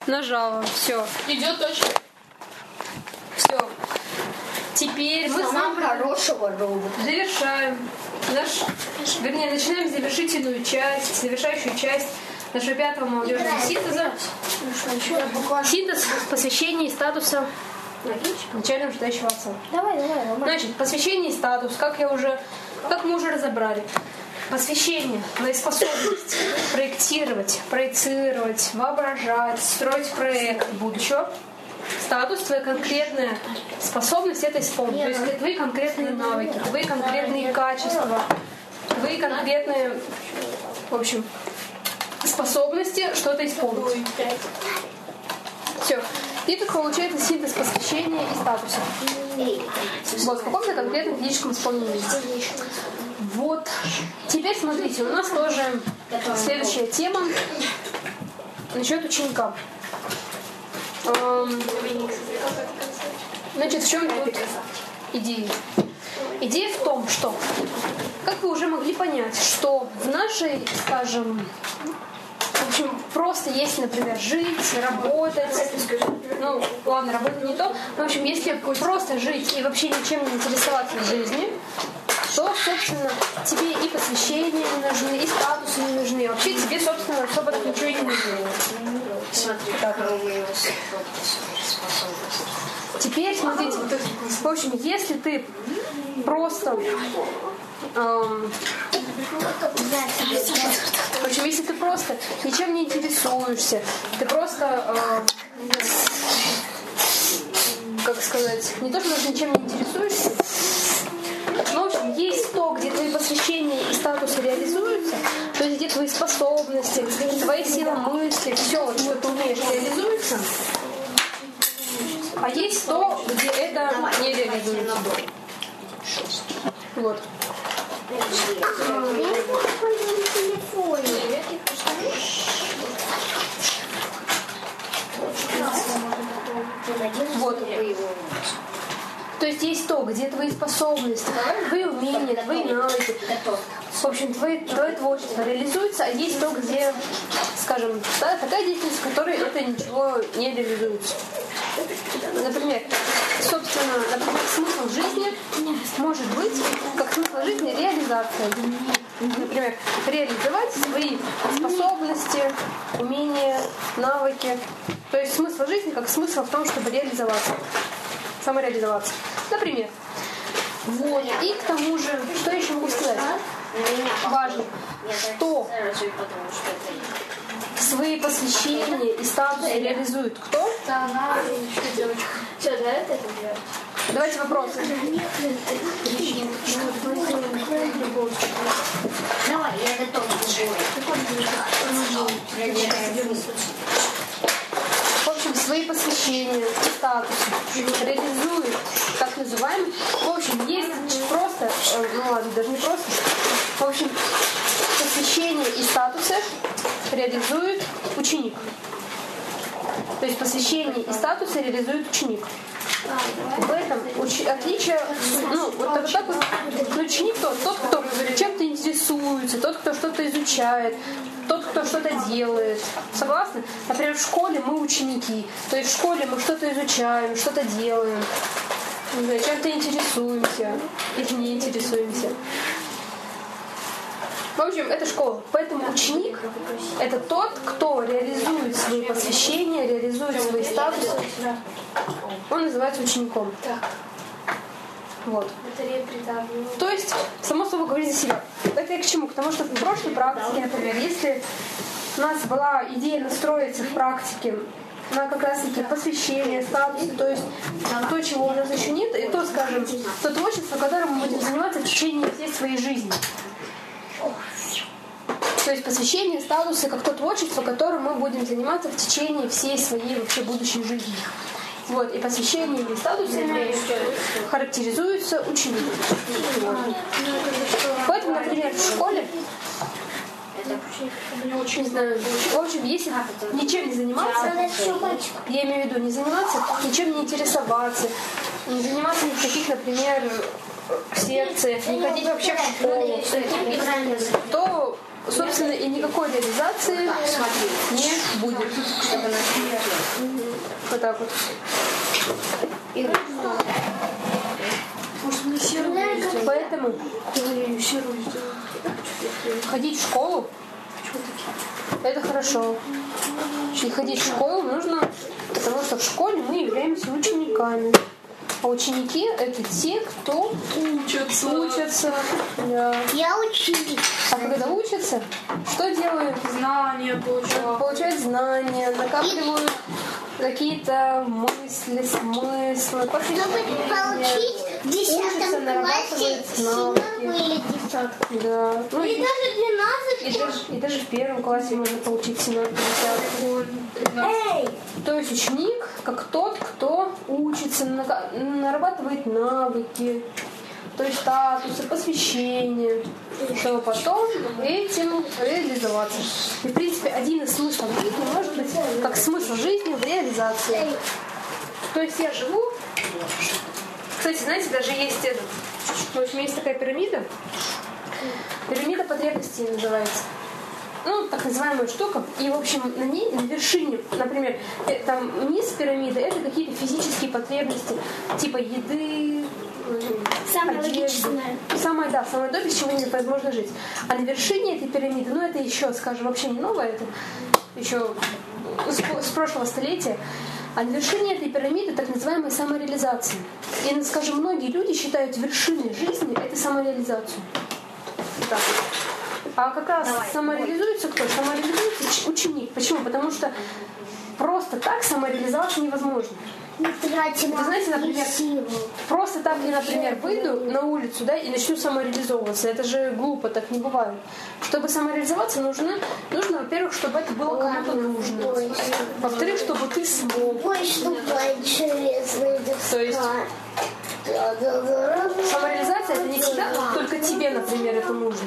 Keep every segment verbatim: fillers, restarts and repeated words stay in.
Нажала. Все. Идет точно. Все. Теперь мы с вами хорошего робота. завершаем наш, вернее, начинаем завершительную часть, завершающую часть нашего пятого молодежного синтеза. Синтез посвящения и статуса начального ожидающего отца. Давай, давай, давай. Значит, посвящение и статус, как я уже, как мы уже разобрали. Посвящение, твоя способность проектировать, проецировать, воображать, строить проект будущего. Статус, твоя конкретная способность это исполнить. То есть твои конкретные навыки, твои конкретные качества, твои конкретные, в общем, способности что-то исполнить. Все. И так получается синтез посвящения и статуса. Вот, в каком-то конкретном физическом исполнении. Вот. Теперь смотрите, у нас тоже следующая тема насчет ученика. Значит, в чем тут идея? Идея в том, что, как вы уже могли понять, что в нашей, скажем, в общем, просто если, например, жить, работать, ну, ладно, работать не то, но, в общем, если просто жить и вообще ничем не интересоваться в жизни, то, собственно, тебе и посвящения не нужны, и статусы не нужны, и вообще тебе, собственно, особо так ничего и не нужно. Так. Теперь, смотрите, в общем, если ты просто... Эм, в общем, если ты просто ничем не интересуешься, ты просто, э, как сказать, не то, что даже ничем не интересуешься, но, в общем, есть то, где твои посвящения и статусы реализуются, то есть где твои способности, твои силы мысли, все, что ты умеешь, реализуется, а есть то, где это не реализуется. Вот. Вот. То есть есть то, где твои способности, твои умения, твои навыки, в общем, твои, твое творчество реализуется, а есть то, где, скажем, да, такая деятельность, в которой это ничего не реализуется. Например, собственно, например, смысл жизни может быть, как смысл жизни, реализация. Например, реализовать свои способности, умения, навыки. То есть смысл жизни как смысл в том, чтобы реализоваться. Самореализоваться. Например. Вот. И к тому же, что еще могу сказать? Важно, что свои посвящения и статусы реализует кто? Давайте вопросы. Давай, я готова. В общем, свои посвящения и статусы реализует, так называемый. В общем, есть просто, ну ладно, даже не просто. В общем, посвящения и статусы реализует ученик. То есть посвящение и статусы реализует ученик. В этом уч... отличие, ну, вот так, так вот, ну, ученик тот, тот, кто чем-то интересуется, тот, кто что-то изучает, тот, кто что-то делает. Согласны? Например, в школе мы ученики, то есть в школе мы что-то изучаем, что-то делаем, чем-то интересуемся или не интересуемся. В общем, это школа. Поэтому ученик – это тот, кто реализует свои посвящения, реализует свои статусы. Он называется учеником. Вот. То есть, само собой говорит за себя. Это я к чему? Потому что в прошлой практике, например, если у нас была идея настроиться в практике на как раз таки посвящение, статус, то есть то, чего у нас еще нет, и то, скажем, то творчество, которым мы будем заниматься в течение всей своей жизни. То есть посвящение, статусы, как то творчество, которым мы будем заниматься в течение всей своей вообще будущей жизни. Вот, и посвящение и статусы характеризуются учеником. Вот. Поэтому, например, в школе, не знаю, в общем, если ничем не заниматься, я имею в виду не заниматься, ничем не интересоваться, не заниматься ни в каких, например, секциях, не ходить вообще в школу, то, собственно, и никакой реализации не будет. Вот так вот. И Поэтому ходить в школу это хорошо. И ходить в школу нужно, потому что в школе мы являемся учениками. А ученики — это те, кто учатся. учатся. Да. я ученик. А когда учатся, что делают? Знания получают. Получают знания, накапливают какие-то мысли, смыслы, Чтобы посвящения. получить в Учатся, десятом классе нарабатывают семерку навыки. или десятку. Да. Ну, И и, даже и, двенадцать. даже, и даже в первом классе можно получить семерку, десятку. Эй! То есть ученик как тот, кто учится, нага- нарабатывает навыки, то есть статусы, посвящения, чтобы потом этим реализоваться. И, в принципе, один из смыслов жизни может быть как смысл жизни в реализации. То есть я живу... Кстати, знаете, даже есть этот... В общем, есть такая пирамида. Пирамида потребностей называется. Ну, так называемая штука. И, в общем, на ней, на вершине, например, э, там низ пирамиды — это какие-то физические потребности, типа еды, Самое одежды. логичное. Самое, да, самое то, без чего невозможно жить. А на вершине этой пирамиды, ну, это еще, скажем, вообще не новое, это еще с, с прошлого столетия. А на вершине этой пирамиды так называемая самореализация. И, скажем, многие люди считают вершиной жизни — это самореализацию. Так. А как раз Давай. самореализуется кто? Самореализуется ученик. Почему? Потому что просто так самореализоваться невозможно. Не тратим Вы знаете, например, силу. просто так я, например, выйду на улицу, да, и начну самореализовываться. Это же глупо, так не бывает. Чтобы самореализоваться, нужно, нужно, во-первых, чтобы это было кому-то нужно. Во-вторых, чтобы ты смог. Ой, что интересно. То есть самореализация — это не когда только тебе, например, это нужно.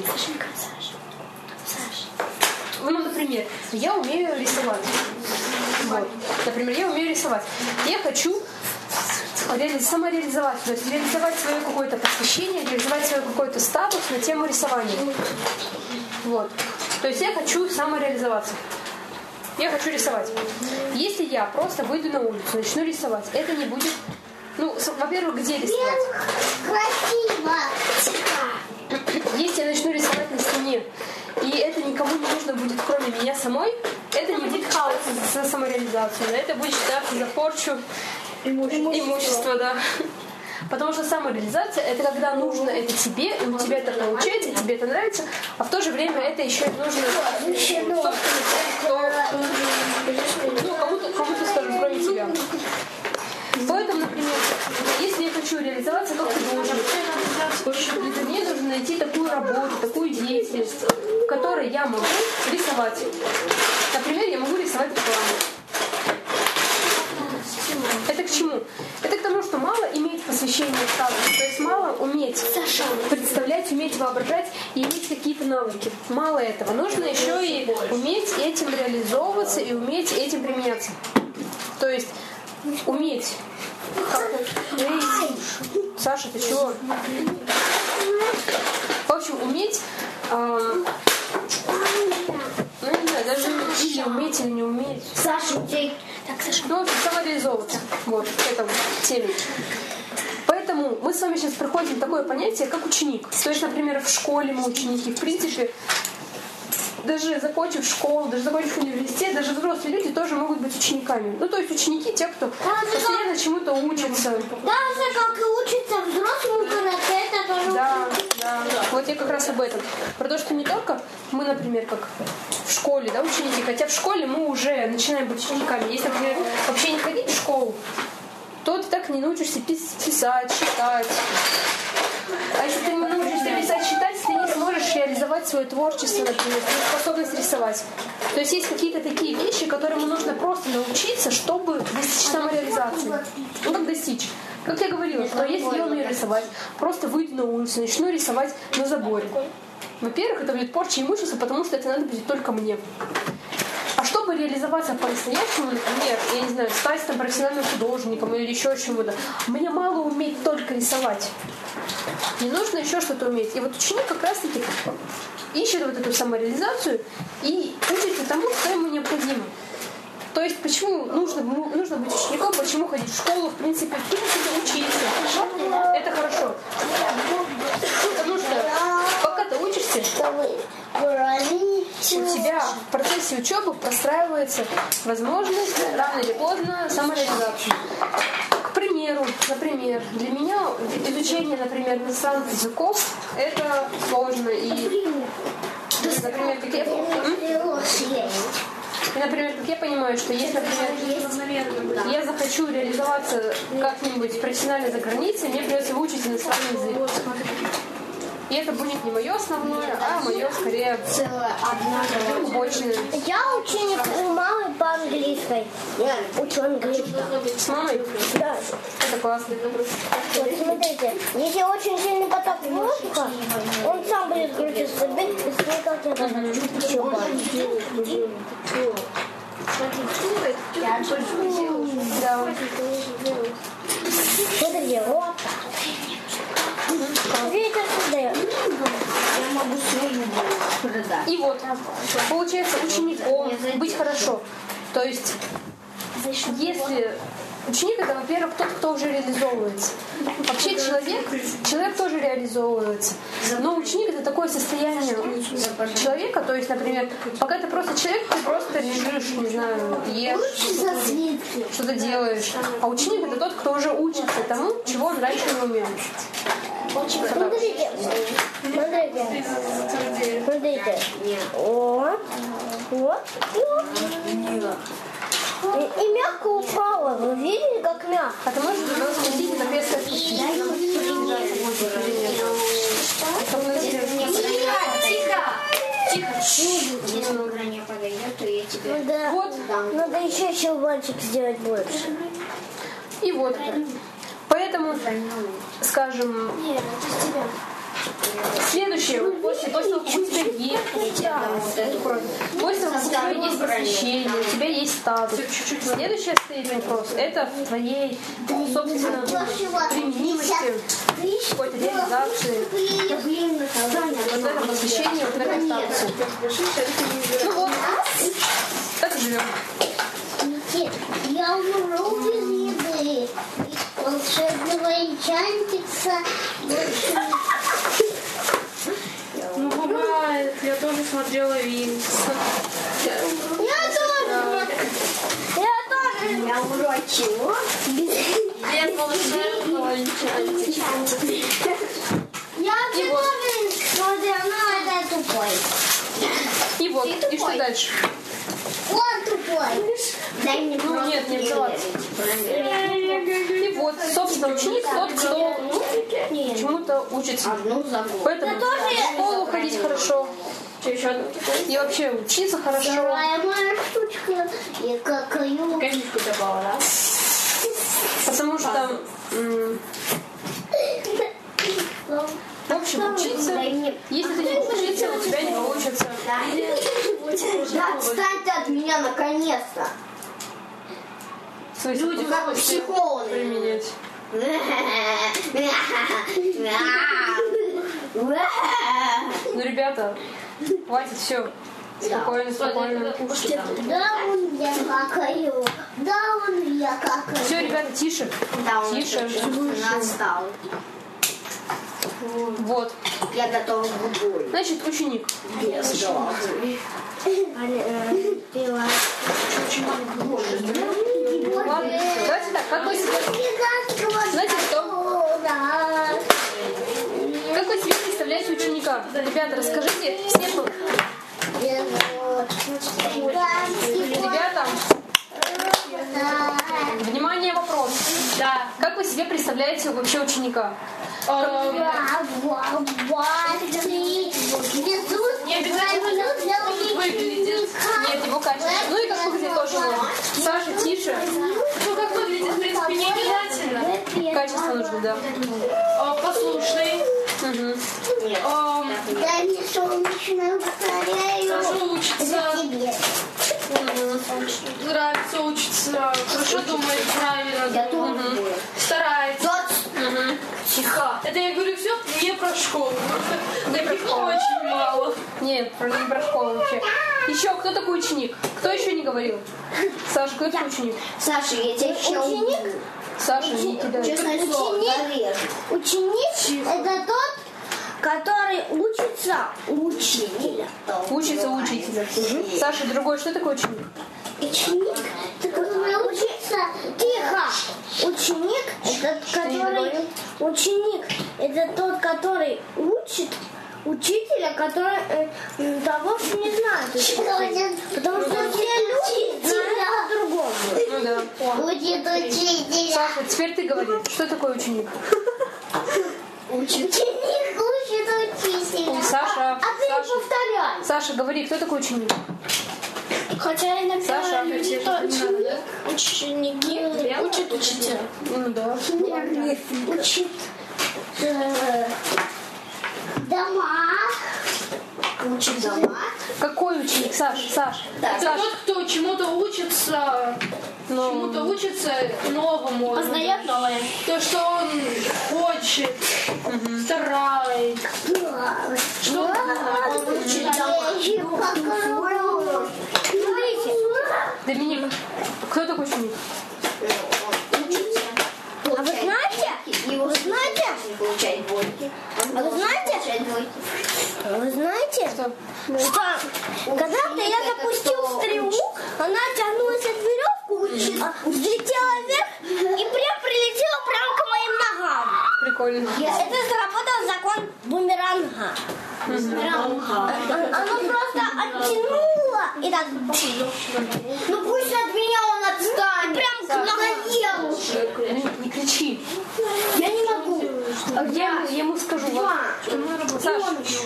Ну, например, я умею рисовать. Вот. Например, я умею рисовать. Я хочу реали- самореализовать, то есть реализовать свое какое-то посвящение, реализовать свой какой-то статус на тему рисования. Вот. То есть я хочу самореализоваться. Я хочу рисовать. Если я просто выйду на улицу, начну рисовать, это не будет... Ну, с- во-первых, где рисовать? Красиво. Если я начну рисовать на стене, и это никому не нужно будет, кроме меня самой, это не будет считаться за самореализацию, да, это будет считаться за порчу имущества, имущества, да. Потому что самореализация — это когда нужно это тебе, и у тебя это получается, тебе это нравится, а в то же время это еще и нужно собственным тем, кто, ну, кому-то, кому-то, скажем, кроме тебя. Поэтому, например, если я хочу реализоваться как художник, мне нужно найти такую работу, такую деятельность, в которой я могу рисовать. Например, я могу рисовать рекламу. Это к чему? Это к тому, что мало иметь посвящение статусу, то есть мало уметь представлять, уметь воображать и иметь какие-то навыки. Мало этого. Нужно еще и уметь этим реализовываться и уметь этим применяться. То есть уметь. Эй, Саша, ты чего? В общем, уметь, эм, ну не знаю, даже или уметь, или не уметь. Саша, ты... Так, Саша. Ну, в общем, самореализовываться. Вот, к этому теме. Поэтому мы с вами сейчас проходим такое понятие, как ученик. То есть, например, в школе мы ученики. В принципе, даже закончив школу, даже закончив университет, даже взрослые люди тоже могут быть учениками. Ну, то есть ученики — те, кто постоянно чему-то учится. Даже как и учится взрослому карате, это тоже... Да, да. Вот я как раз об этом. Про то, что не только мы, например, как в школе, да, ученики, хотя в школе мы уже начинаем быть учениками. Если, например, вообще не ходить в школу, то ты так не научишься пис- писать, читать. А если ты не научишься писать, читать, ты не сможешь реализовать свое творчество, например, свою способность рисовать. То есть есть какие-то такие вещи, которым нужно просто научиться, чтобы достичь самореализации. Ну, как достичь? Как я говорила, что если я умею рисовать, просто выйду на улицу, начну рисовать на заборе. Во-первых, это будет порча имущества, потому что это надо будет только мне. А чтобы реализоваться по-настоящему, например, я не знаю, стать там профессиональным художником или еще чему-то, мне мало уметь только рисовать. Не нужно еще что-то уметь. И вот ученик как раз-таки ищет вот эту самореализацию и учится тому, что ему необходимо. То есть, почему нужно, нужно быть учеником, почему ходить в школу, в принципе, в принципе, учиться. Это хорошо. Потому что, пока ты учишься, у тебя в процессе учебы простраивается возможность рано или поздно самореализации. К примеру, например, для меня изучение, например, иностранных языков это сложно. И, например, как я, и, например, как я понимаю, что если, например, я захочу реализоваться как-нибудь профессионально за границей, мне придется выучить иностранный язык. И это будет не мое основное, а мое, скорее, побочное. Я ученик у мамы по английской. Я учу английский. С мамой? Да. Это классно. Вот смотрите, если очень сильный поток воздуха, он сам будет крутиться, без никак не должен еще Да. Смотрите, вот. Ветер создает. И вот, получается, учеником быть хорошо. То есть, если ученик это, во-первых, тот, кто уже реализовывается. Вообще человек, человек тоже реализовывается. Но ученик это такое состояние человека, то есть, например, пока ты просто человек, ты просто лежишь, не знаю, ешь, что-то делаешь. А ученик это тот, кто уже учится тому, чего он раньше не умел. Смотрите, смотрите, смотрите. Вот, вот, и, и мягко упала. Вы видели, как мягко? А ты можешь нас спустить на кресло спустить? Если угра не подойдет, то я тебе... Надо, вот. Надо еще щелбанчик сделать больше. И вот это. Поэтому, скажем, следующее, после того, как у тебя есть, после того, как у тебя есть посвящение, у тебя есть статус, следующий стоит вопрос, это в твоей, собственно, применимости, какой-то реализации, вот это посвящение, вот это статус. Ну вот, так и живем. Я умру без еды. Волшебного энчантикса больше. Ну, бывает. Я тоже смотрела Винкс. Я тоже. Я тоже. Я умру от чего? Без волшебного энчантикса. Я тоже смотрела, но это тупой. И вот, и что дальше? Он тупой. Дай мне Ну нет, не обзываться. И вот, собственно, ученик тот, кто чему-то учится. Поэтому в школу ходить хорошо. И вообще учиться хорошо. Вторая моя штучка. Я какаю. Книжку добавила, да? Потому что м- в общем, учиться, если ты не будешь учиться, у тебя не получится. Да, отстаньте от меня наконец-то. Люди как психологи применять. Ну, ребята, хватит, все. Спокойно, спокойно. Да, он я какаю. Да, он я какаю. Все, ребята, тише. Тише. Настал. Вот. Я готова к бою. Значит, ученик. Без Ладно, давайте так, как вы себе... Знаете что? Как вы себе представляете ученика? Ребята, расскажите всем. Ребята, внимание, вопрос. Да. Как вы себе представляете вообще ученика? Не обязательно выглядит. Нет, его качество. Ну и как выглядит тоже. Саша, тише. Ну, как выглядит, в принципе, не обязательно. Качество нужно, да. О, послушный. Угу. О, дай мне солнечную батарею. хорошо учится. Угу. Нравится учиться. Хорошо думает, правильно. Я думает. Старается. Угу. Тихо. Это я говорю все не про школу. Таких очень мало. Нет, про- не про школу вообще. Еще, кто такой ученик? Кто еще не говорил? Саша, кто такой ученик? Саша, я тебя еще ученик? Саша, не кидай. Честное слово, ученик, ученик это тот, который учится у учителя. Учится у учителя. Угу. Саша, другой, что такое ученик? Ученик, который учится. Тихо! Ученик это который. Ученик это тот, который учит учителя, который э, того, что не знает. Потому что все люди знают по-другому. Ну да. Учит учителя. Саша, теперь ты говори, что такое ученик? Ученик учит учителя. Саша, А ты Саша. повторяй. Саша, говори, кто такой ученик? Хотя иногда Саша, люди это то не надо, ученики, да? ученики учат учителя. Ну да. Учит э, дома. Учит дома. Какой ученик, Саш? Саш, Это Саш. тот, кто чему-то учится, Ну, чему-то учится новому. Познает новое. То, что он хочет, старается. Что он учит Доминик, кто такой ученик? А вы знаете? Вы знаете? А вы знаете? Вы знаете? Что? Что когда-то я запустил стрелу, она тянулась от веревку, а, взлетела вверх и прям прилетела прямо к моим ногам. Прикольно. Это сработал закон бумеранга. Бумеранга. Оно просто оттянуло и так. Ну пусть от меня он отстанет. Прям к ногоелу. Не, не кричи. Я не могу. Я ему скажу. Вот. Саш,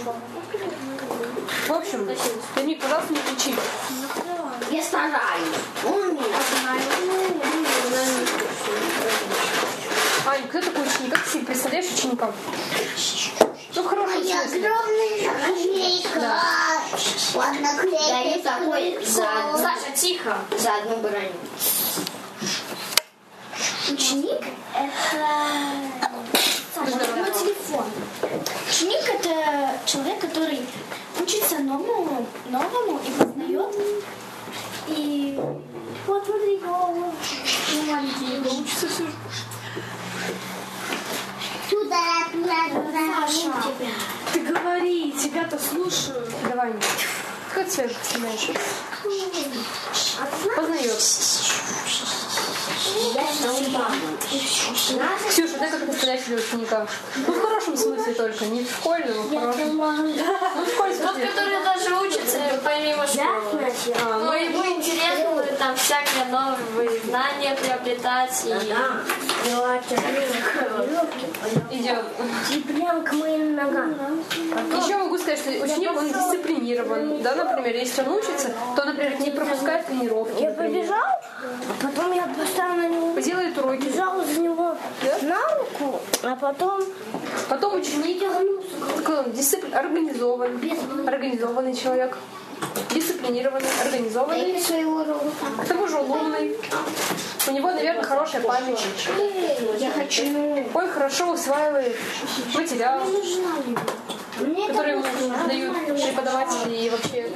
в общем, Доминик, пожалуйста, не кричи. Я стараюсь. Он меня знает. Ань, кто такой ученик? Как ты себе представляешь ученика? Ну, в хорошем Я смысле. огромная наклейка. Ладно, клейка. Да, я такой за... Саша, тихо. за одну броню. Ученик это мой телефон. Ученик это человек, который учится новому, новому и познает. И вот смотри, его маленький его учится все. Саша, Ты говори, тебя-то слушаю. Давай, как ты себя представляешь? Познает. Ксюша, ты как настоящий ученика? Ну, в хорошем смысле только, не в школьном, а в хорошем. Ну, в школе Тот, смысле. который даже учится помимо школы. А, Ну, ему интересно там всякие новые знания приобретать. И... идет. И прям к моим ногам. Еще могу сказать, что ученик, он дисциплинирован. Да, например, если он учится, то, например, не пропускает тренировки. Я например. побежал, а потом я поставил на него, Делает уроки. бежал за него Да? на руку, а потом Потом ученик такой он дисципли... организован, организованный человек, дисциплинированный, организованный. К тому же он умный. У него, наверное, хорошая память. я хочу. Он хорошо усваивает материал, Мне который ему дают преподаватели и вообще.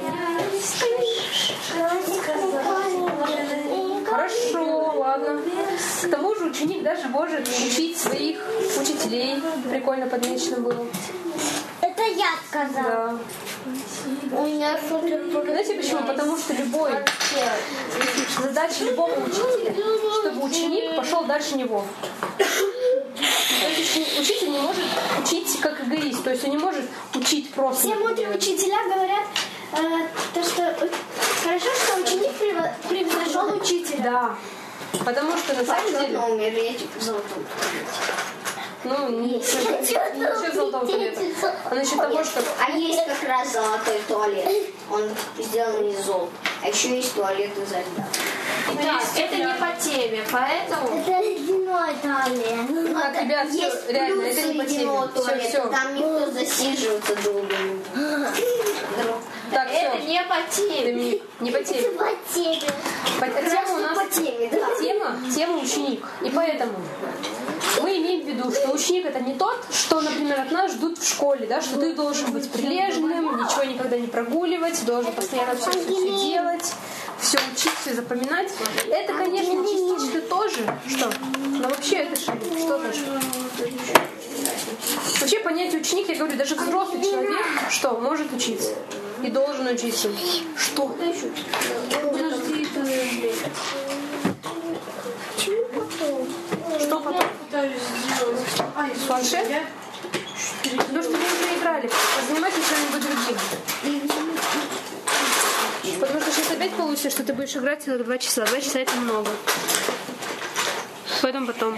Хорошо, ладно. К тому же ученик даже может учить своих учителей. Прикольно подмечено было. Это я сказала. Да. У меня супер. Знаете почему? Потому что любой задача любого учителя, чтобы ученик пошел дальше него. То есть ученик- учитель не может учить как эгоист, то есть он не может учить просто. Все мудрые учителя говорят, э, то, что э, хорошо, что ученик прев- превзошел учителя. Да. Потому что на самом деле, умереть в золотом. ну, не насчет золотого туалета, а насчет того, что А есть как раз золотой туалет. Он сделан из золота. А еще есть туалет из льда. Да, это не по теме, поэтому... Это ледяной туалет. Так, ребят, всё, Есть реально, это плюсы не по теме. ледяного Всё, туалета. всё. Там никто засиживаться долго не будет. Так, Это все. не по теме. Доминик, не по теме. По теме. По- Тема у нас по теме, да. тема, тема ученик. И поэтому мы имеем в виду, что ученик это не тот, что, например, от нас ждут в школе, да, что ты должен быть прилежным, ничего никогда не прогуливать, должен постоянно все, все, все делать, все учить, все запоминать. Это, конечно, частично тоже, что? Но вообще это что тоже? Вообще понятие ученик, я говорю, даже взрослый человек, что, может учиться и должен учиться. Что? Подожди, ты... Что потом? Пытаюсь сделать. Ай, Планшет? я... Потому что мы уже играли. Позанимайтесь чем-нибудь другим. Потому что сейчас опять получится, что ты будешь играть целых два часа. Два часа это много. Поэтому потом.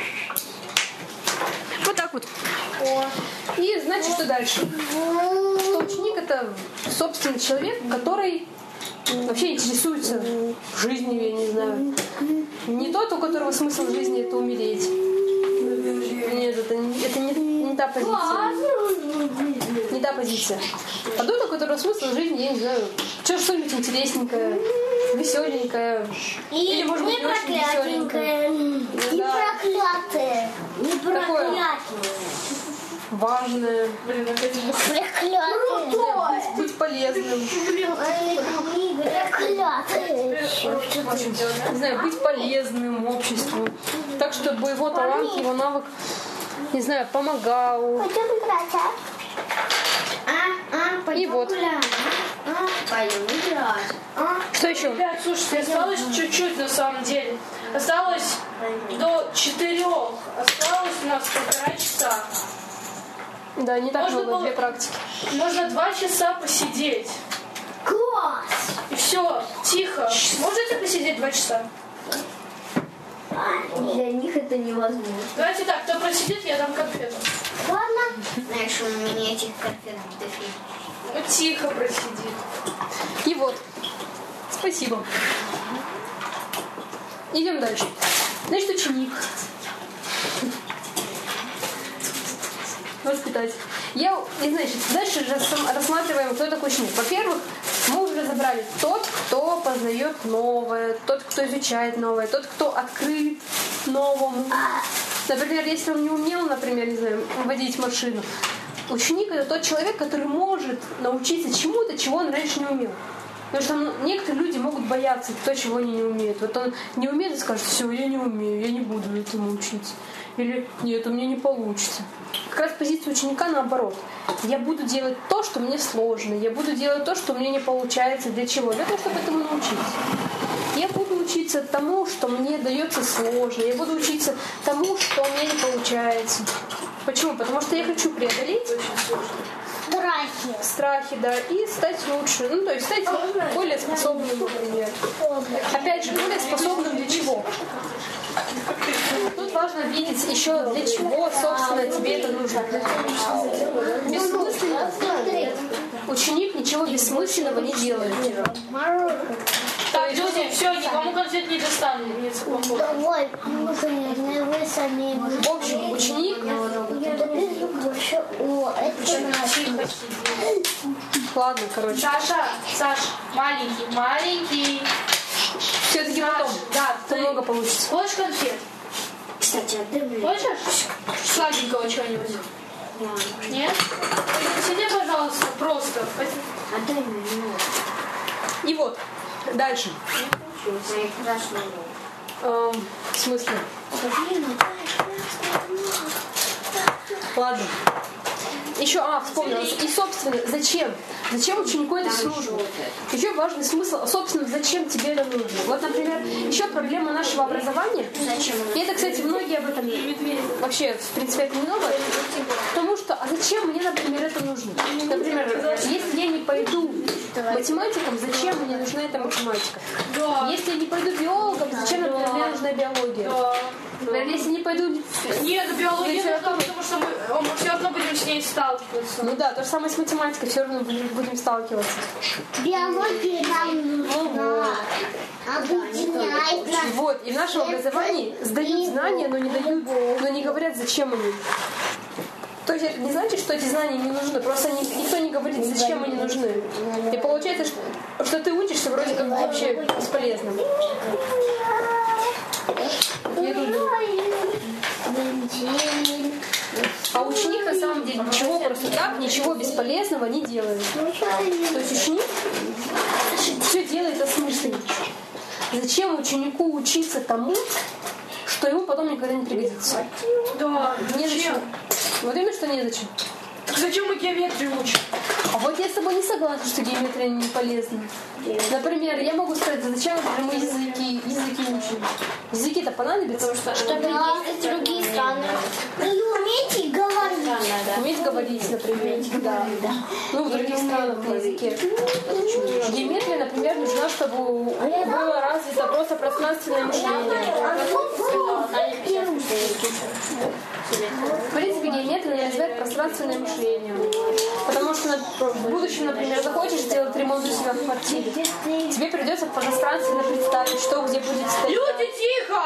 Вот так вот. И значит, что дальше? Что ученик это собственный человек, который вообще интересуется жизнью, я не знаю. Не тот, у которого смысл жизни это умереть. Нет, это, не, это не, не та позиция. Не та позиция. А тот, у которого смысл жизни, я не знаю, что что-нибудь интересненькое, веселенькое. И или, может быть, не не очень проклятенькое. Не Да. проклятое. Не Такое. проклятое. Важное. Блин, опять Проклятое. Быть, быть полезным. Не знаю, быть полезным обществу. Так, чтобы его талант, его навык, не знаю, помогал. Пойдем играть, а? А, а, И вот. А, пойдем играть. А, Что еще? Ребят, слушайте, осталось чуть-чуть на самом деле. Осталось до четырех. Осталось у нас полтора часа. Да, не так Можно много, было- две практики. Можно два часа посидеть. Класс! И все, тихо. Можете посидеть два часа? для них это невозможно. Давайте так, кто просидит, я дам конфету. Ладно. Знаешь, у меня этих конфет дофига. Ну, тихо просидит. И вот. Спасибо. Идем дальше. Значит, ученик. Воспитать. Я, и значит, дальше рас- рассматриваем, кто такой ученик. Во-первых, мы уже разобрали тот, кто познает новое, тот, кто изучает новое, тот, кто открыт новому. Например, если он не умел, например, не знаю, водить машину, ученик это тот человек, который может научиться чему-то, чего он раньше не умел. Потому что ну, некоторые люди могут бояться то, чего они не умеют. Вот он не умеет и скажет, все, я не умею, я не буду этому учиться. Или нет, у меня не получится. Как раз позиция ученика наоборот. Я буду делать то, что мне сложно. Я буду делать то, что мне не получается. Для чего? Для того, чтобы этому научиться. Я буду учиться тому, что мне дается сложно. Я буду учиться тому, что у меня не получается. Почему? Потому что я хочу преодолеть Страхи. страхи, да, и стать лучше. Ну, то есть стать более способным, например. Опять же, более способным для чего? Тут важно видеть еще, для чего, собственно, тебе это нужно. Бессмысленно. Ученик ничего бессмысленного не делает. Так, люди, все, никому конфет не достану. Нет, походу. Давай, наверное, вы сами. В общем, ученик... Я допишу больше. О, это наш. Ладно, короче. Саша, Саш, маленький, маленький. Все-таки потом. Да, То ты много получится. хочешь конфет? Кстати, отдай мне. Хочешь? Сладенького чего-нибудь? Нет? Посиди, пожалуйста, просто. Отдай мне. И вот, дальше. Я их красную. Эм, в смысле? Ладно. Еще, а, вспомнила. И, собственно, зачем? Зачем ученику это все нужно? Еще важный смысл, собственно, зачем тебе это нужно? Вот, например, еще проблема нашего образования. И это, кстати, многие об этом вообще, в принципе, это не новое. Потому что, а зачем мне, например, это нужно? Например, если я не пойду математиком, зачем мне нужна эта математика? Да. Если я не пойду биологом, зачем, например, мне нужна биология? Например, если не пойду... Нет, биология литературу- нужна, потому что мы, мы все равно будем с ней сталкиваться. Ну да, то же самое с математикой, все равно будем будем сталкиваться. Биология нам нужна. Объединяет нас. Вот, и в нашем образовании сдают знания, но не дают, но не говорят, зачем они. То Короче, это не значит, что эти знания не нужны. Просто никто не говорит, зачем они нужны. И получается, что, что ты учишься вроде как вообще бесполезно. А ученик на самом деле ничего просто так, ничего бесполезного не делает. То есть ученик все делает осмысленно. Зачем ученику учиться тому, что ему потом никогда не пригодится? Да, незачем. Вот именно, что незачем. Так зачем мы геометрию учим? А вот я с тобой не согласна, что геометрия не полезна. Например, я могу сказать, зачем мы языки, языки учим? Языки-то понадобятся, потому что... Чтобы ездить в другие страны. И уметь говорить. Уметь говорить, например. Да. Ну, в других странах на языке. Геометрия, например, нужна, чтобы было развито просто пространственное мышление. В принципе, геометрия развивает пространственное мышление. Потому что в будущем, например, захочешь сделать ремонт у себя в квартире, тебе придется пространственно представить, что где будет стоять. Люди, тихо!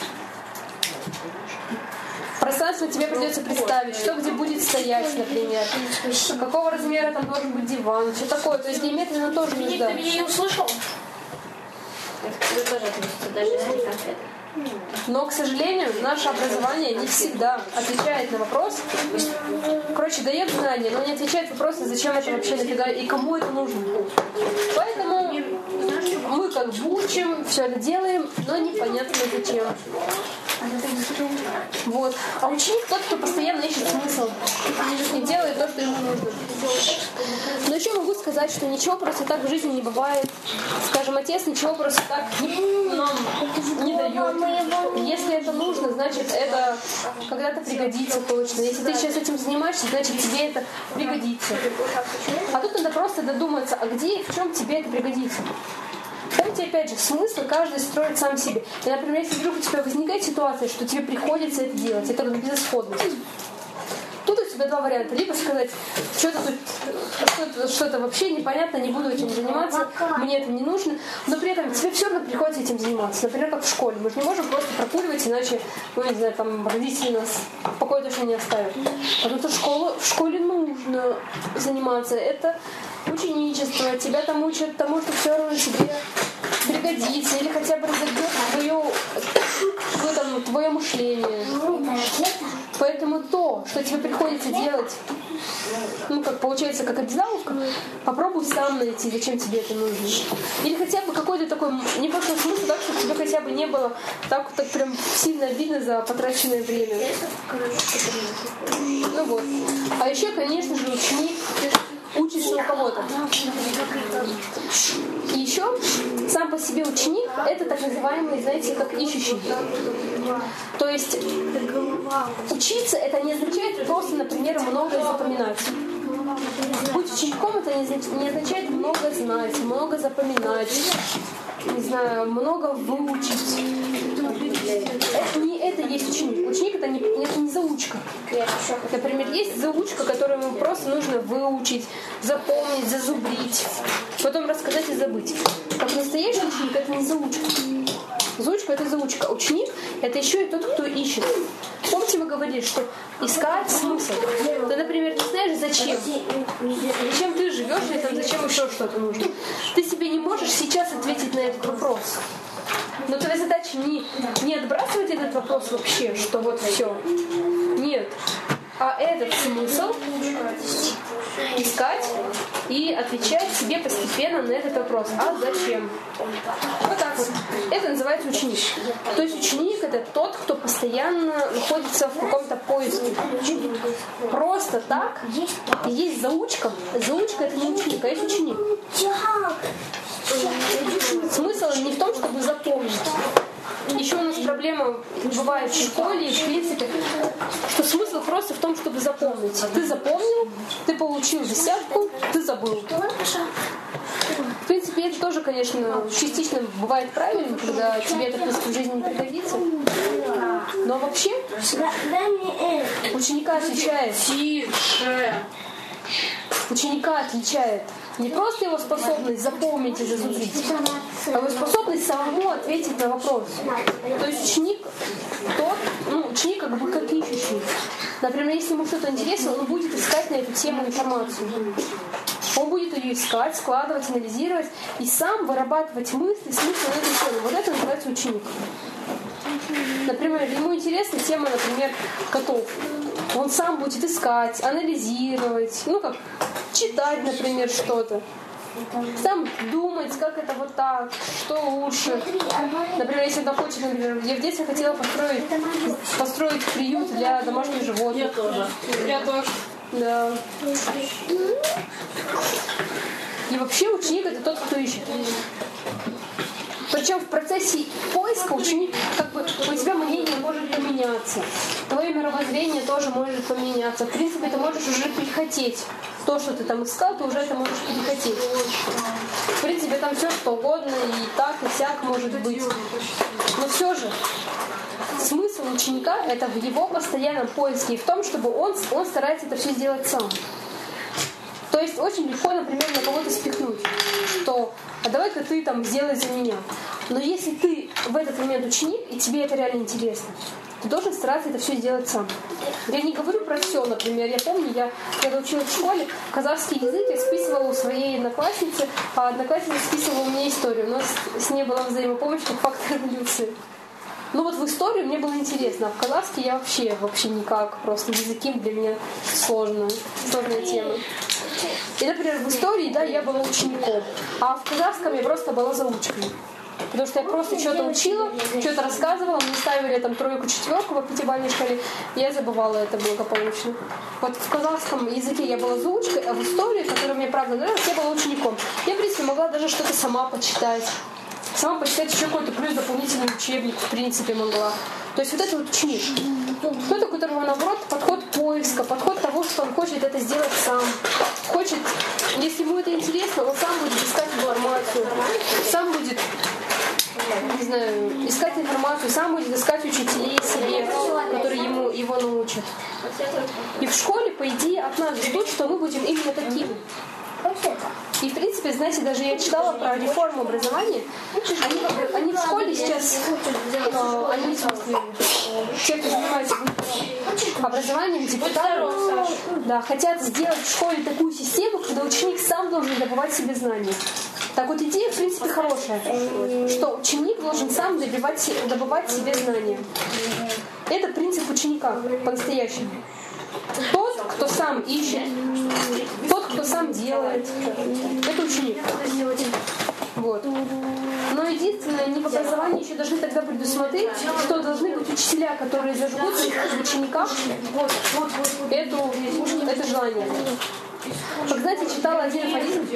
Пространственно тебе придется представить, что где будет стоять, например. Какого размера там должен быть диван, что такое. То есть геометрия она тоже нужна. Ты меня не услышал? Это тоже относится, даже если не конкретно. Но, к сожалению, наше образование не всегда отвечает на вопрос. Короче, дает знания, но не отвечает на вопрос, зачем это вообще нафига и кому это нужно. Поэтому мы как бы учим, все это делаем, но непонятно зачем. Вот. А ученик тот, кто постоянно ищет смысл и делает то, что ему нужно. Но еще могу сказать, что ничего просто так в жизни не бывает. Скажем, отец ничего просто так нам не дает. Если это нужно, значит это когда-то пригодится точно. Если ты сейчас этим занимаешься, значит тебе это пригодится. А тут надо просто додуматься, а где и в чем тебе это пригодится. Помните, опять же, смысл каждый строит сам себе. И, например, если вдруг у тебя возникает ситуация, что тебе приходится это делать, это как безысходность. Тут у тебя два варианта. Либо сказать, что-то тут, что-то, что-то вообще непонятно, не буду этим заниматься, мне это не нужно. Но при этом тебе все равно приходится этим заниматься. Например, как в школе. Мы же не можем просто прокуривать, иначе, ну, не знаю, там родители нас в покое точно не оставят. Потому что школу, в школе нужно заниматься. Это ученичество. Тебя там учат тому, что все равно тебе пригодится. Или хотя бы разогрет твое, твое, там, твое мышление. Поэтому то, что тебе приходится делать, ну, как получается, как обязаловка, попробуй сам найти, зачем тебе это нужно. Или хотя бы какой-то такой небольшой смысл, так, чтобы тебе хотя бы не было так, так прям сильно обидно за потраченное время. Ну вот. А еще, конечно же, ученик учится у кого-то. И еще сам по себе ученик — это так называемый, знаете, как ищущий. То есть учиться — это не означает просто, например, многое запоминать. Быть учеником — это не означает много знать, много запоминать, не знаю, много выучить. Это не это есть ученик. Ученик — это не, это не заучка. Например, есть заучка, которую ему просто нужно выучить, запомнить, зазубрить, потом рассказать и забыть. Как настоящий ученик — это не заучка. Заучка — это заучка. Ученик — это еще и тот, кто ищет. Помните, мы говорили, что искать смысл. Ты, например, не знаешь, зачем. Зачем ты живешь, или там, зачем еще что-то нужно. Ты себе не можешь сейчас ответить на этот вопрос. Но твоя задача не, не отбрасывать этот вопрос вообще, что вот все. Нет. А этот смысл искать и отвечать себе постепенно на этот вопрос. А зачем? Вот так вот. Это называется ученик. То есть ученик — это тот, кто постоянно находится в каком-то поиске. Просто так. Есть заучка. Заучка — это не ученик, а есть ученик. Смысл не в том, чтобы запомнить. Еще у нас проблема бывает в школе, в принципе, что смысл просто в том, чтобы запомнить. Ты запомнил, ты получил десятку, ты забыл. В принципе, это тоже, конечно, частично бывает правильно, когда тебе это просто в жизни не пригодится. Но вообще ученика отличает. Тише. Ученика отличает не просто его способность запомнить и зазубрить, а его способность самому ответить на вопрос. То есть ученик тот, ну, ученик как бы как ищущий. Например, если ему что-то интересно, он будет искать на эту тему информацию. Он будет ее искать, складывать, анализировать и сам вырабатывать мысли, смысл на эту тему. Вот это называется ученик. Например, ему интересна тема, например, котов. Он сам будет искать, анализировать, ну как читать, например, что-то. Сам думать, как это вот так, что лучше. Например, если он хочет, например, я в детстве хотела построить, построить приют для домашних животных. Я тоже. Я тоже. Да. И вообще ученик — это тот, кто ищет. Причем в процессе поиска ученик, как бы, у тебя мнение может поменяться. Твое мировоззрение тоже может поменяться. В принципе, ты можешь уже перехотеть. То, что ты там искал, ты уже это можешь перехотеть. В принципе, там все что угодно, и так, и сяк может быть. Но все же, смысл ученика — это в его постоянном поиске и в том, чтобы он, он старается это все сделать сам. То есть очень легко, например, на кого-то спихнуть, что а давай-ка ты там сделай за меня. Но если ты в этот момент ученик, и тебе это реально интересно, ты должен стараться это все сделать сам. Я не говорю про все, например. Я помню, я когда училась в школе, казахский язык я списывала у своей одноклассницы, а одноклассница списывала у меня историю. У нас с ней была взаимопомощь как фактор эволюции. Ну вот в историю мне было интересно, а в казахский я вообще, вообще никак. Просто языки для меня сложная, сложная тема. И, например, в истории, да, я была учеником, а в казахском я просто была заучкой. Потому что я просто что-то учила, что-то рассказывала, мне ставили там тройку, четверку в пятибалльной шкале, и я забывала это благополучно. Вот в казахском языке я была заучкой, а в истории, которая мне правда нравилась, я была учеником. Я, в принципе, могла даже что-то сама почитать. Сама почитать еще какой-то плюс дополнительный учебник, в принципе, могла. То есть вот это вот ученик. Кто-то, у которого, наоборот, подход поиска, подход того, что он хочет это сделать сам. Хочет, если ему это интересно, он сам будет искать информацию, сам будет, не знаю, искать информацию, сам будет искать учителей себе, которые ему, его научат. И в школе, по идее, от нас ждут, что мы будем именно такими. И, в принципе, знаете, даже я читала про реформу образования. Они, они в школе сейчас, э, они, в смысле, те, кто занимается образованием, депутаты, да, хотят сделать в школе такую систему, когда ученик сам должен добывать себе знания. Так вот, идея, в принципе, хорошая, что ученик должен сам добивать, добывать себе знания. Это принцип ученика по-настоящему. Тот, кто сам ищет, тот, кто сам делает, это ученик. Вот. Но единственное, они в образовании еще должны тогда предусмотреть, что должны быть учителя, которые зажгут в учениках эту, это желание. Как знаете, читала один афоризм.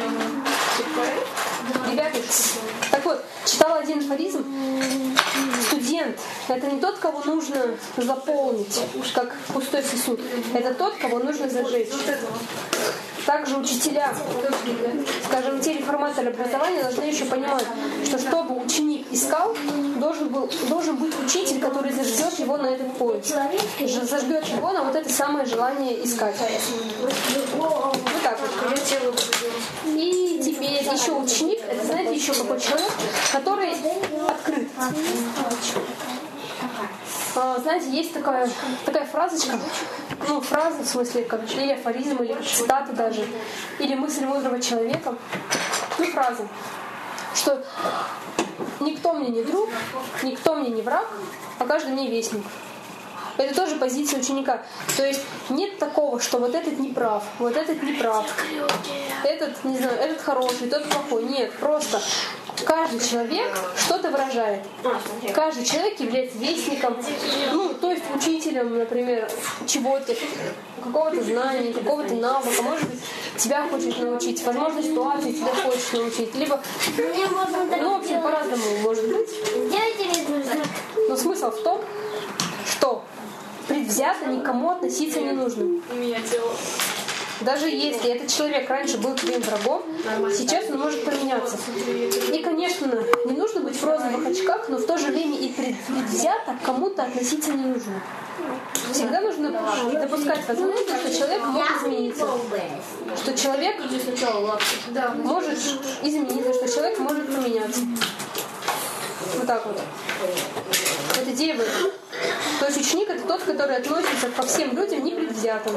Ребята, так вот, читала один афоризм. Студент — это не тот, кого нужно заполнить, как пустой сосуд. Это тот, кого нужно зажечь. Также учителя, скажем, те реформаторы образования должны еще понимать, что чтобы ученик искал, должен, был, должен быть учитель, который зажжет его на этот поиск. Зажгет его на вот это самое желание искать. Вот так вот. И теперь еще ученик, это знаете еще какой человек, который открыт. А, знаете, есть такая, такая фразочка, ну, фраза, в смысле, как или афоризм, или как цитата даже, или мысль мудрого человека, ну, фраза, что никто мне не друг, никто мне не враг, а каждый мне вестник. Это тоже позиция ученика. То есть нет такого, что вот этот не прав, вот этот не прав, этот, не знаю, этот хороший, тот плохой. Нет, просто каждый человек что-то выражает. Каждый человек является вестником, ну, то есть учителем, например, чего-то, какого-то знания, какого-то навыка. Может быть, тебя хочет научить, возможно, ситуации тебя хочет научить. Либо, ну, в общем, по-разному может быть. Но смысл в том, что предвзято никому относиться не нужно. Даже если этот человек раньше был твоим врагом, сейчас он может поменяться. И, конечно, не нужно быть в розовых очках, но в то же время и предвзято к кому-то относиться не нужно. Всегда нужно допускать возможность, что человек может измениться. Что человек может измениться, что человек может поменяться. Вот так вот. Вот идея в этом. То есть ученик — это тот, который относится ко всем людям непредвзято.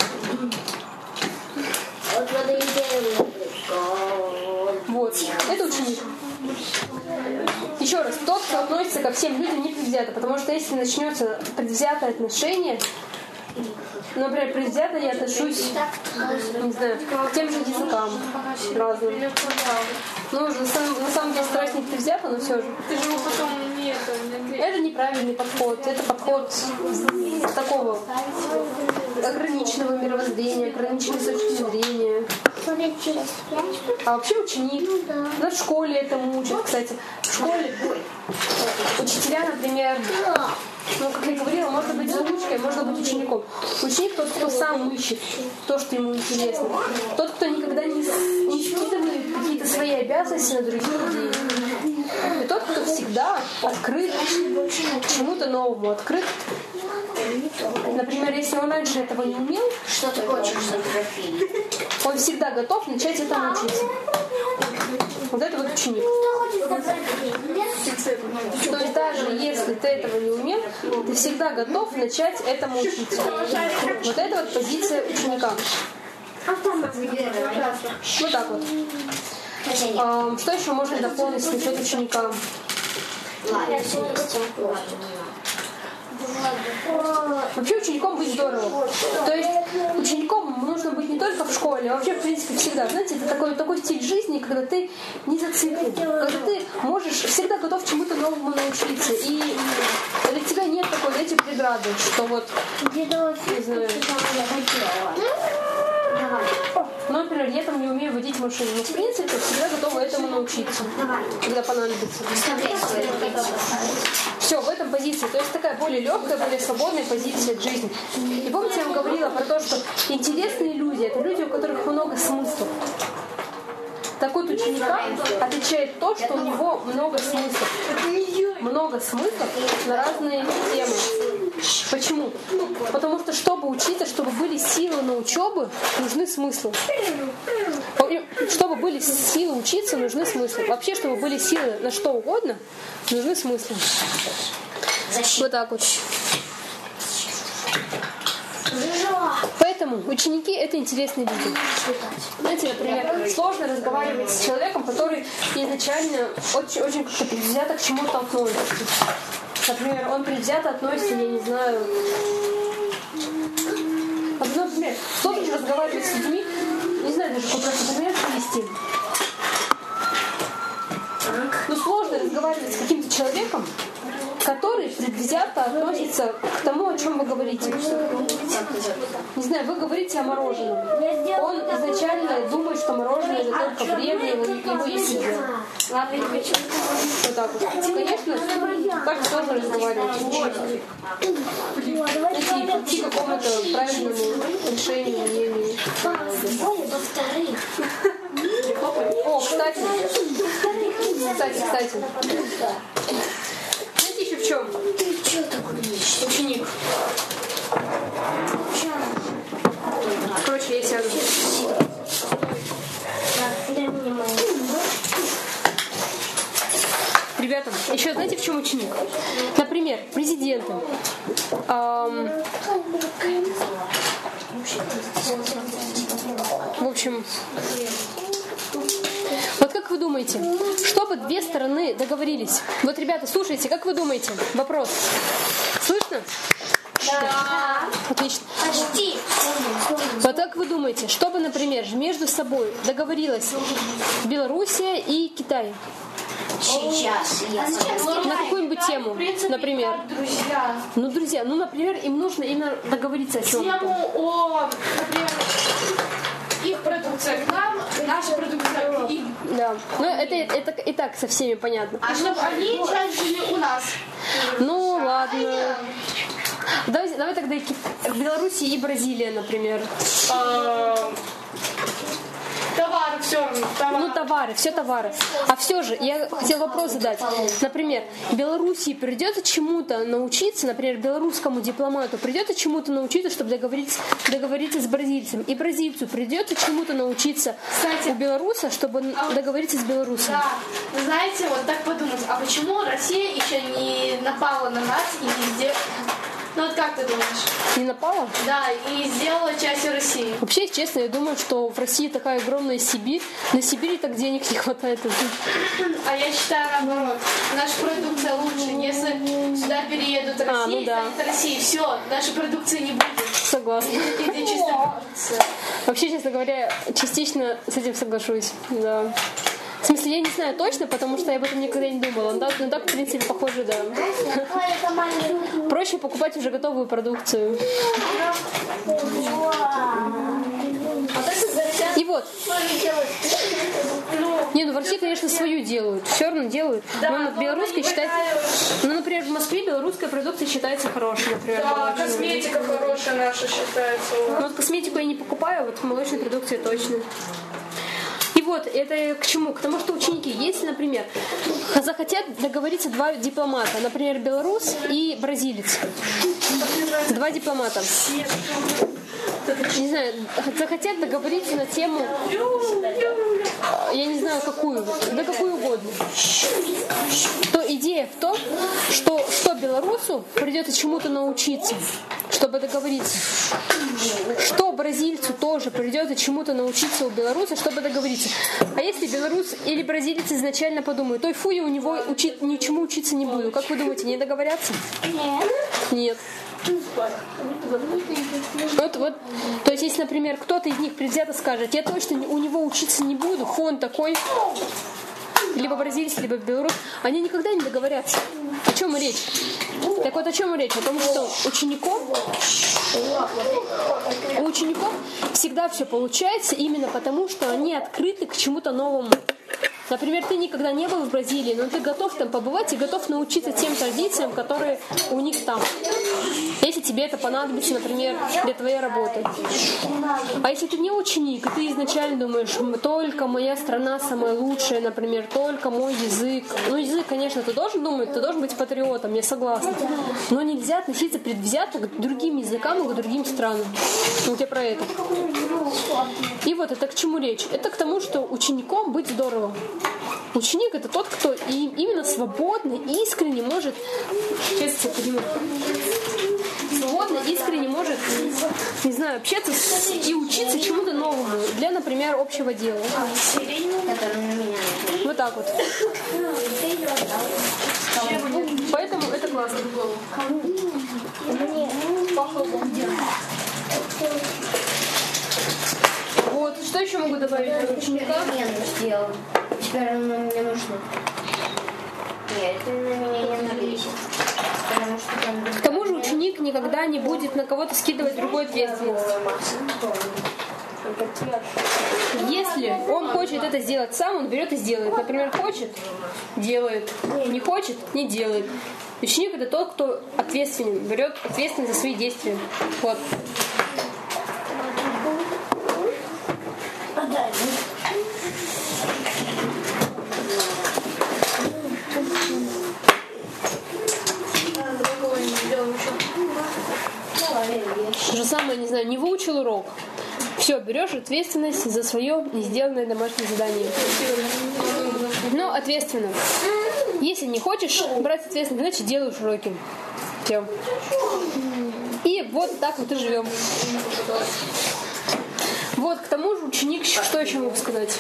Вот, это ученик. Еще раз, тот, кто относится ко всем людям непредвзято, потому что если начнется предвзятое отношение, например, предвзято я отношусь, не знаю, к тем же языкам разным. Ну, на самом, на самом деле стараюсь не предвзято, но все же. Ты же его потом не это, не Это неправильный подход. Это подход такого ограниченного мировоззрения, ограниченной точки зрения. А вообще ученик. На школе этому учат, кстати. В школе учителя, например, ну, как я говорила, можно быть заучкой, можно быть учеником. Ученик тот, кто сам ищет то, что ему интересно. Тот, кто никогда не, не скидывает какие-то свои обязанности на других людей. И тот, кто всегда открыт чему-то новому, открыт. Например, если он раньше этого не умел, Что ты хочешь фотографии? он всегда готов начать этому учиться. Вот это вот ученик. То есть даже если ты этого не умел, ты всегда готов начать этому учиться. Вот это вот позиция ученика. Вот так вот. А, что еще можно дополнить насчет ученика? Вообще учеником быть здорово. То есть учеником нужно быть не только в школе, а вообще в принципе всегда. Знаете, это такой, такой стиль жизни, когда ты не зациклен, когда ты можешь всегда готов чему-то новому научиться. И для тебя нет такой, знаете, преграды, что вот, не знаю, ну, например, я там не умею водить машину, но в принципе всегда готова этому научиться, когда понадобится. Все, в этом позиции. То есть такая более легкая, более свободная позиция к жизни. И помните, я вам говорила про то, что интересные люди — это люди, у которых много смыслов. Так вот, ученика отличает то, что у него много смыслов. Много смыслов на разные темы. Почему? Потому что, чтобы учиться, чтобы были силы на учебу, нужны смыслы. Чтобы были силы учиться, нужны смыслы. Вообще, чтобы были силы на что угодно, нужны смыслы. Вот так вот. Поэтому ученики — это интересные люди. Знаете, например, сложно разговаривать с человеком, который изначально очень, очень как-то предвзято к чему-то относится. Например, он предвзято относится, я не знаю... Например, сложно разговаривать с людьми, не знаю даже, какой просто пример привести. Но сложно разговаривать с каким-то человеком, который предвзято относится к тому, о чем вы говорите. Не знаю, вы говорите о мороженом. Он изначально думает, что мороженое — это только время, его, его есть нельзя. Вот так вот. Конечно, так сложно разговаривать. Знаете, и прийти к какому-то правильному решению, мнению. О, кстати. Кстати, кстати. Знаете еще в чем? Ученик. Короче, я сяду. Ребята, еще знаете, в чем ученик? Например, президенты. Эм... В общем, вот как вы думаете, чтобы две стороны договорились? Вот, ребята, слушайте, как вы думаете? Вопрос. Слышно? Да. Отлично. Почти. Вот как вы думаете, чтобы, например, между собой договорилась Белоруссия и Китай? Сейчас я На какую-нибудь тему, например. Друзья. Ну, друзья, ну, например, им нужно именно договориться о чем-то. Тему о, например, их продукция к нам, наша продукция к им. Да. Ну, это, это и так со всеми понятно. А чтобы они часть жили у нас. Ну, ладно. Давай, давай тогда и Белоруссия и Бразилия, например. Товары все равно. Товары. Ну, товары, все товары. А все же, я хотела вопрос задать. Например, Белоруссии придется чему-то научиться, например, белорусскому дипломату придется чему-то научиться, чтобы договориться, договориться с бразильцем. И бразильцу придется чему-то научиться, кстати, у белоруса, чтобы договориться с белорусом. Да. Вы знаете, вот так подумать, а почему Россия еще не напала на нас и везде Ну вот как ты думаешь? Не напала? Да, и сделала частью России. Вообще, честно, я думаю, что в России такая огромная Сибирь. На Сибири так денег не хватает. А я считаю наоборот. Наша продукция лучше. Если сюда переедут Россия, а, ну да. станет Россия, все, нашей продукции не будет. Согласна. Это чистая продукция. Вообще, честно говоря, частично с этим соглашусь. Да. В смысле, я не знаю точно, потому что я об этом никогда не думала. Но так, ну, так в принципе, похоже, да. Проще покупать уже готовую продукцию. И вот. Не, ну в России, конечно, свою делают. Все равно делают. Да, но, но белорусская считается... Ну, например, в Москве белорусская продукция считается хорошей, например. Да, косметика хорошая наша считается. Ну, вот косметику я не покупаю, вот молочной продукции точно. И вот, это к чему? К тому, что ученики, если, например, захотят договориться два дипломата, например, белорус и бразилец. Два дипломата. Не знаю, захотят договориться на тему, я не знаю какую, да какую угодно, то идея в том, что, что белорусу придется чему-то научиться, чтобы договориться, что бразильцу тоже придется чему-то научиться у белоруса, чтобы договориться. А если белорус или бразилец изначально подумают, ой, фу, я у него учи, ничему учиться не буду, как вы думаете, не договорятся? Нет. Нет. Вот, вот, то есть, если, например, кто-то из них предвзято скажет, я точно у него учиться не буду, фон такой, либо бразилец, либо белорус, они никогда не договорятся. О чем речь? Так вот, о чем речь? О том, что учеников, у учеников всегда все получается именно потому, что они открыты к чему-то новому. Например, ты никогда не был в Бразилии, но ты готов там побывать и готов научиться тем традициям, которые у них там. Если тебе это понадобится, например, для твоей работы. А если ты не ученик, и ты изначально думаешь, только моя страна самая лучшая, например, только мой язык. Ну, язык, конечно, ты должен думать, ты должен быть патриотом, я согласна. Но нельзя относиться предвзято к другим языкам и к другим странам. Вот я про это. И вот это к чему речь? Это к тому, что учеником быть здорово. Ученик — это тот, кто и именно свободно, искренне может, честно понимаю, свободно, искренне может, не знаю, общаться с, и учиться чему-то новому для, например, общего дела. Вот так вот. Поэтому это классно. Вот, что еще могу добавить про ученика? Сделал. Теперь оно мне нужно. Нет, это на меня не навесит. К тому же ученик никогда не будет на кого-то скидывать другую ответственность. Если он хочет это сделать сам, он берет и сделает. Например, хочет – делает. Не хочет – не делает. Ученик – это тот, кто ответственен, берет ответственность за свои действия. Вот. То же самое, не знаю, не выучил урок. Все, берешь ответственность за свое не сделанное домашнее задание. Но ответственно. Если не хочешь брать ответственность, значит делаешь уроки. Все. И вот так вот и живем. Вот, к тому же ученик, что еще могу сказать?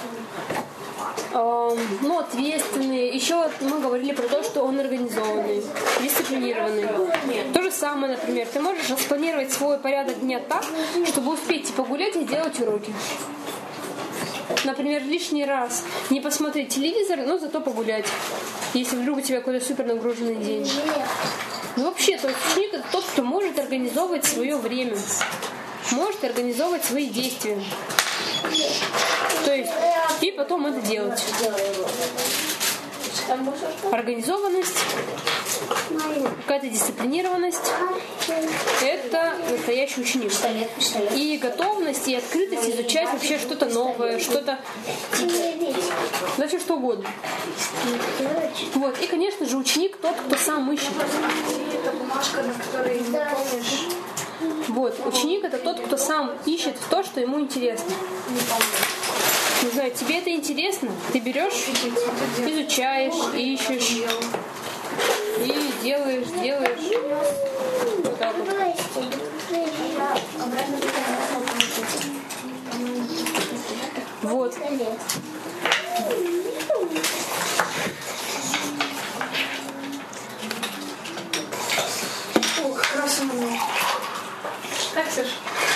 Ну, ответственный. Еще мы говорили про то, что он организованный, дисциплинированный. То же самое, например, ты можешь распланировать свой порядок дня так, чтобы успеть погулять и делать уроки. Например, лишний раз не посмотреть телевизор, но зато погулять, если вдруг у тебя какой-то супер нагруженный день. Ну, вообще, то есть ученик — это тот, кто может организовывать свое время, может организовывать свои действия. То есть, и потом это делать. Организованность, какая-то дисциплинированность – это настоящий ученик. И готовность, и открытость изучать вообще что-то новое, что-то, вообще что угодно. Вот. И, конечно же, ученик тот, кто сам ищет. Вот. Ученик – это тот, кто сам ищет то, что ему интересно. Не знаю, тебе это интересно? Ты берешь, изучаешь, ищешь и делаешь, делаешь. Вот так вот. Вот. Ох, красиво. Так, Саш?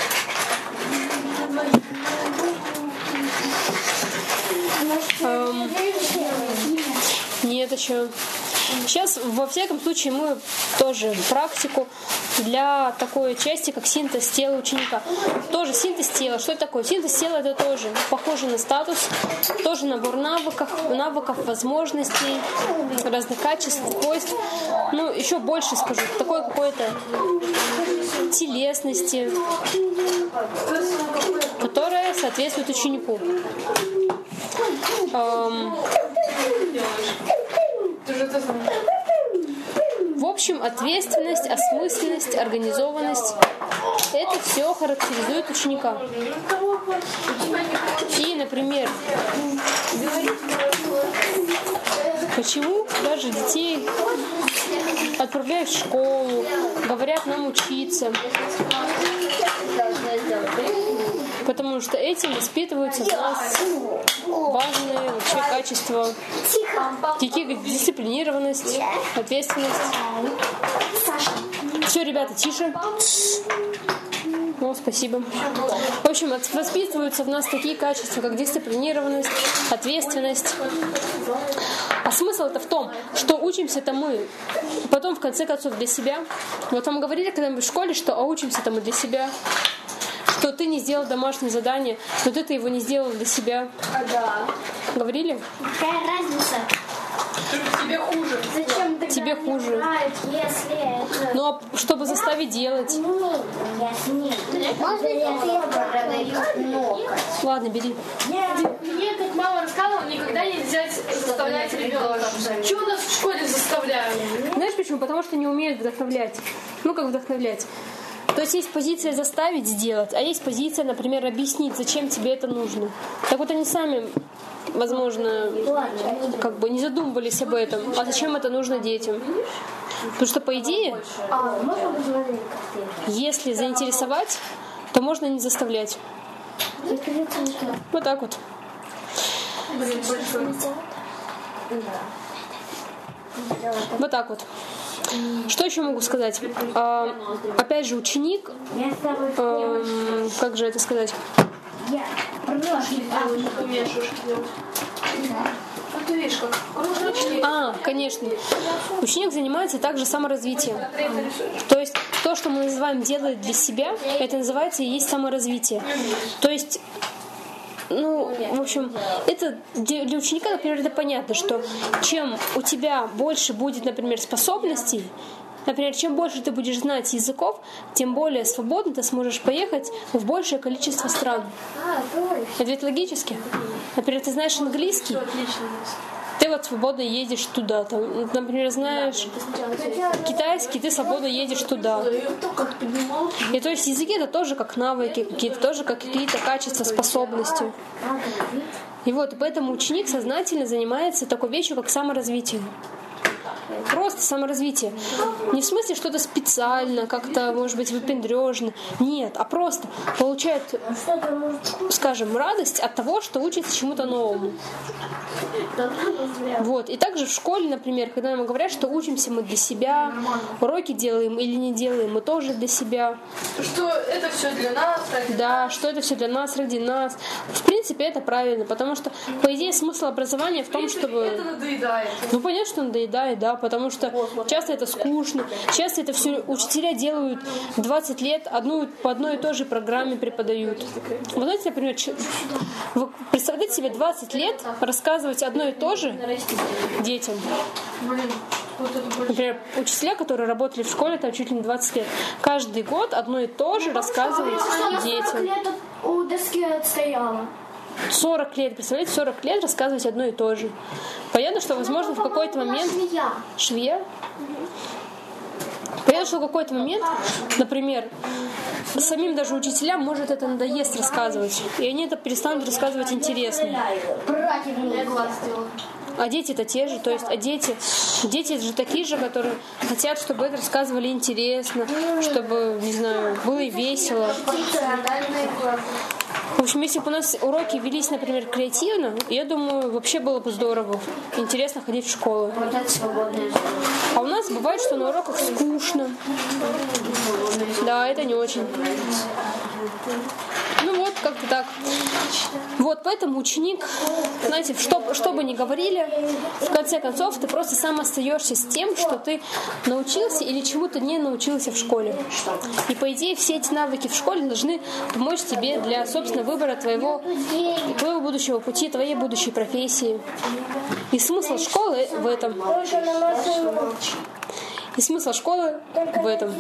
Эм, нет еще. Сейчас, во всяком случае, мы тоже практику для такой части, как синтез тела ученика. Тоже синтез тела. Что это такое? Синтез тела — это тоже похоже на статус, тоже набор навыков, навыков, возможностей, разных качеств, свойств. Ну, еще больше скажу. Такое какое-то телесности, которое соответствует ученику. Эм, В общем, ответственность, осмысленность, организованность — это все характеризует ученика. И, например, почему даже детей отправляют в школу, говорят нам учиться? Потому что этим воспитываются в нас важные вообще качества, такие как дисциплинированность, ответственность. Все, ребята, тише. Ну, спасибо. В общем, воспитываются в нас такие качества, как дисциплинированность, ответственность. А смысл-то в том, что учимся-то мы потом, в конце концов, для себя. Вот вам говорили когда-нибудь в школе, что а учимся-то мы для себя. Что ты не сделал домашнее задание, но ты его не сделал для себя. А да. Говорили? Какая разница? Тебе хуже. Зачем ты Тебе хуже. играть, если это... Ну, а чтобы заставить делать. Ну, я нет. Можно я продаю? Ладно, бери. Мне, как мама рассказывала, никогда нельзя заставлять ребенка. Чего нас в школе заставляют? Знаешь почему? Потому что не умеют вдохновлять. Ну, как вдохновлять? То есть есть позиция заставить сделать, а есть позиция, например, объяснить, зачем тебе это нужно. Так вот они сами, возможно, как бы не задумывались об этом. А зачем это нужно детям? Потому что, по идее, если заинтересовать, то можно не заставлять. Вот так вот. Вот так вот. Что еще могу сказать? А, опять же, ученик, а, как же это сказать? А, конечно. Ученик занимается также саморазвитием. То есть то, что мы называем делать для себя, это называется и есть саморазвитие. То есть ну, в общем, это для ученика, например, это понятно, что чем у тебя больше будет, например, способностей, например, чем больше ты будешь знать языков, тем более свободно ты сможешь поехать в большее количество стран. Это ведь логически. Например, ты знаешь английский, ты вот свободно едешь туда. Там, например, знаешь китайский, ты свободно едешь туда. И то есть языки это тоже как навыки, какие-то тоже как какие-то качества, способности. И вот поэтому ученик сознательно занимается такой вещью, как саморазвитие. Просто саморазвитие. Не в смысле что-то специально, как-то, может быть, выпендрежно. Нет, а просто получает, скажем, радость от того, что учится чему-то новому. Вот. И также в школе, например, когда нам говорят, что учимся мы для себя, уроки делаем или не делаем, мы тоже для себя. Что это все для нас, ради Да, нас. что это все для нас, ради нас. В принципе, это правильно, потому что, по идее, смысл образования в том, чтобы... Это надоедает. Ну, понятно, что надоедает, да, потому что часто это скучно, часто это все учителя делают двадцать лет, одну, по одной и той же программе преподают. Вы знаете, например, вы представляете себе двадцать лет рассказывать одно и то же детям. Например, учителя, которые работали в школе там чуть ли не двадцать лет, каждый год одно и то же рассказывают детям. У доски отстояла. сорок лет, представляете, сорок лет рассказывать одно и то же. Понятно, что, возможно, в какой-то момент... Швея. Швея? Понятно, что в какой-то момент, например, самим даже учителям может это надоест рассказывать. И они это перестанут рассказывать интересно. А дети-то те же, то есть, а дети, дети же такие же, которые хотят, чтобы это рассказывали интересно, чтобы, не знаю, было весело. В общем, если бы у нас уроки велись, например, креативно, я думаю, вообще было бы здорово, интересно ходить в школу. А у нас бывает, что на уроках скучно. Да, это не очень. Ну вот, как-то так. Вот, поэтому ученик, знаете, что, что бы ни говорили, в конце концов, ты просто сам остаешься с тем, что ты научился или чему-то не научился в школе. И, по идее, все эти навыки в школе должны помочь тебе для, собственно, выбора твоего, твоего будущего пути, твоей будущей профессии. И смысл школы в этом. И смысл школы в этом.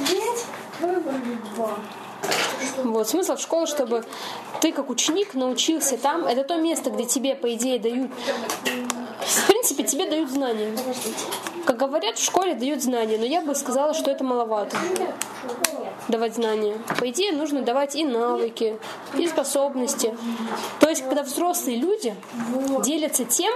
Вот, смысл в школе, чтобы ты как ученик научился там. Это то место, где тебе, по идее, дают... В принципе, тебе дают знания. Как говорят, в школе дают знания, но я бы сказала, что это маловато. Давать знания. По идее, нужно давать и навыки, и способности. То есть, когда взрослые люди делятся тем,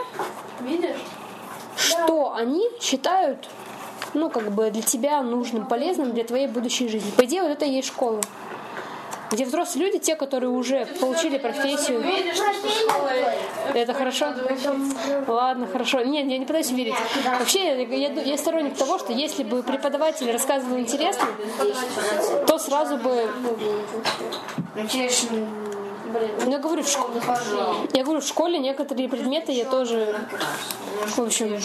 что они считают, ну, как бы для тебя нужным, полезным для твоей будущей жизни. По идее, вот это и есть школа. Где взрослые люди, те, которые уже получили профессию. Это хорошо? Ладно, хорошо. Нет, я не пытаюсь верить. Вообще, я, я, я сторонник того, что если бы преподаватель рассказывал интересно, то сразу бы... Я говорю, в школе, я говорю, в школе некоторые предметы я тоже, в общем,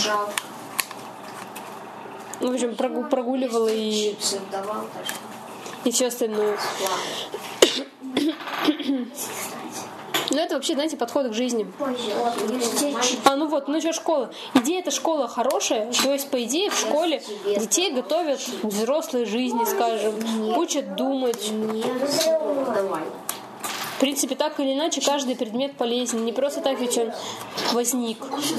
в общем прогу, прогуливала и, и все остальное. Но это вообще, знаете, подход к жизни. А, ну вот, ну что, школа. Идея эта школа хорошая, то есть, по идее, в школе детей готовят к взрослой жизни, скажем, учат думать. В принципе, так или иначе, каждый предмет полезен. Не просто так ведь он возник.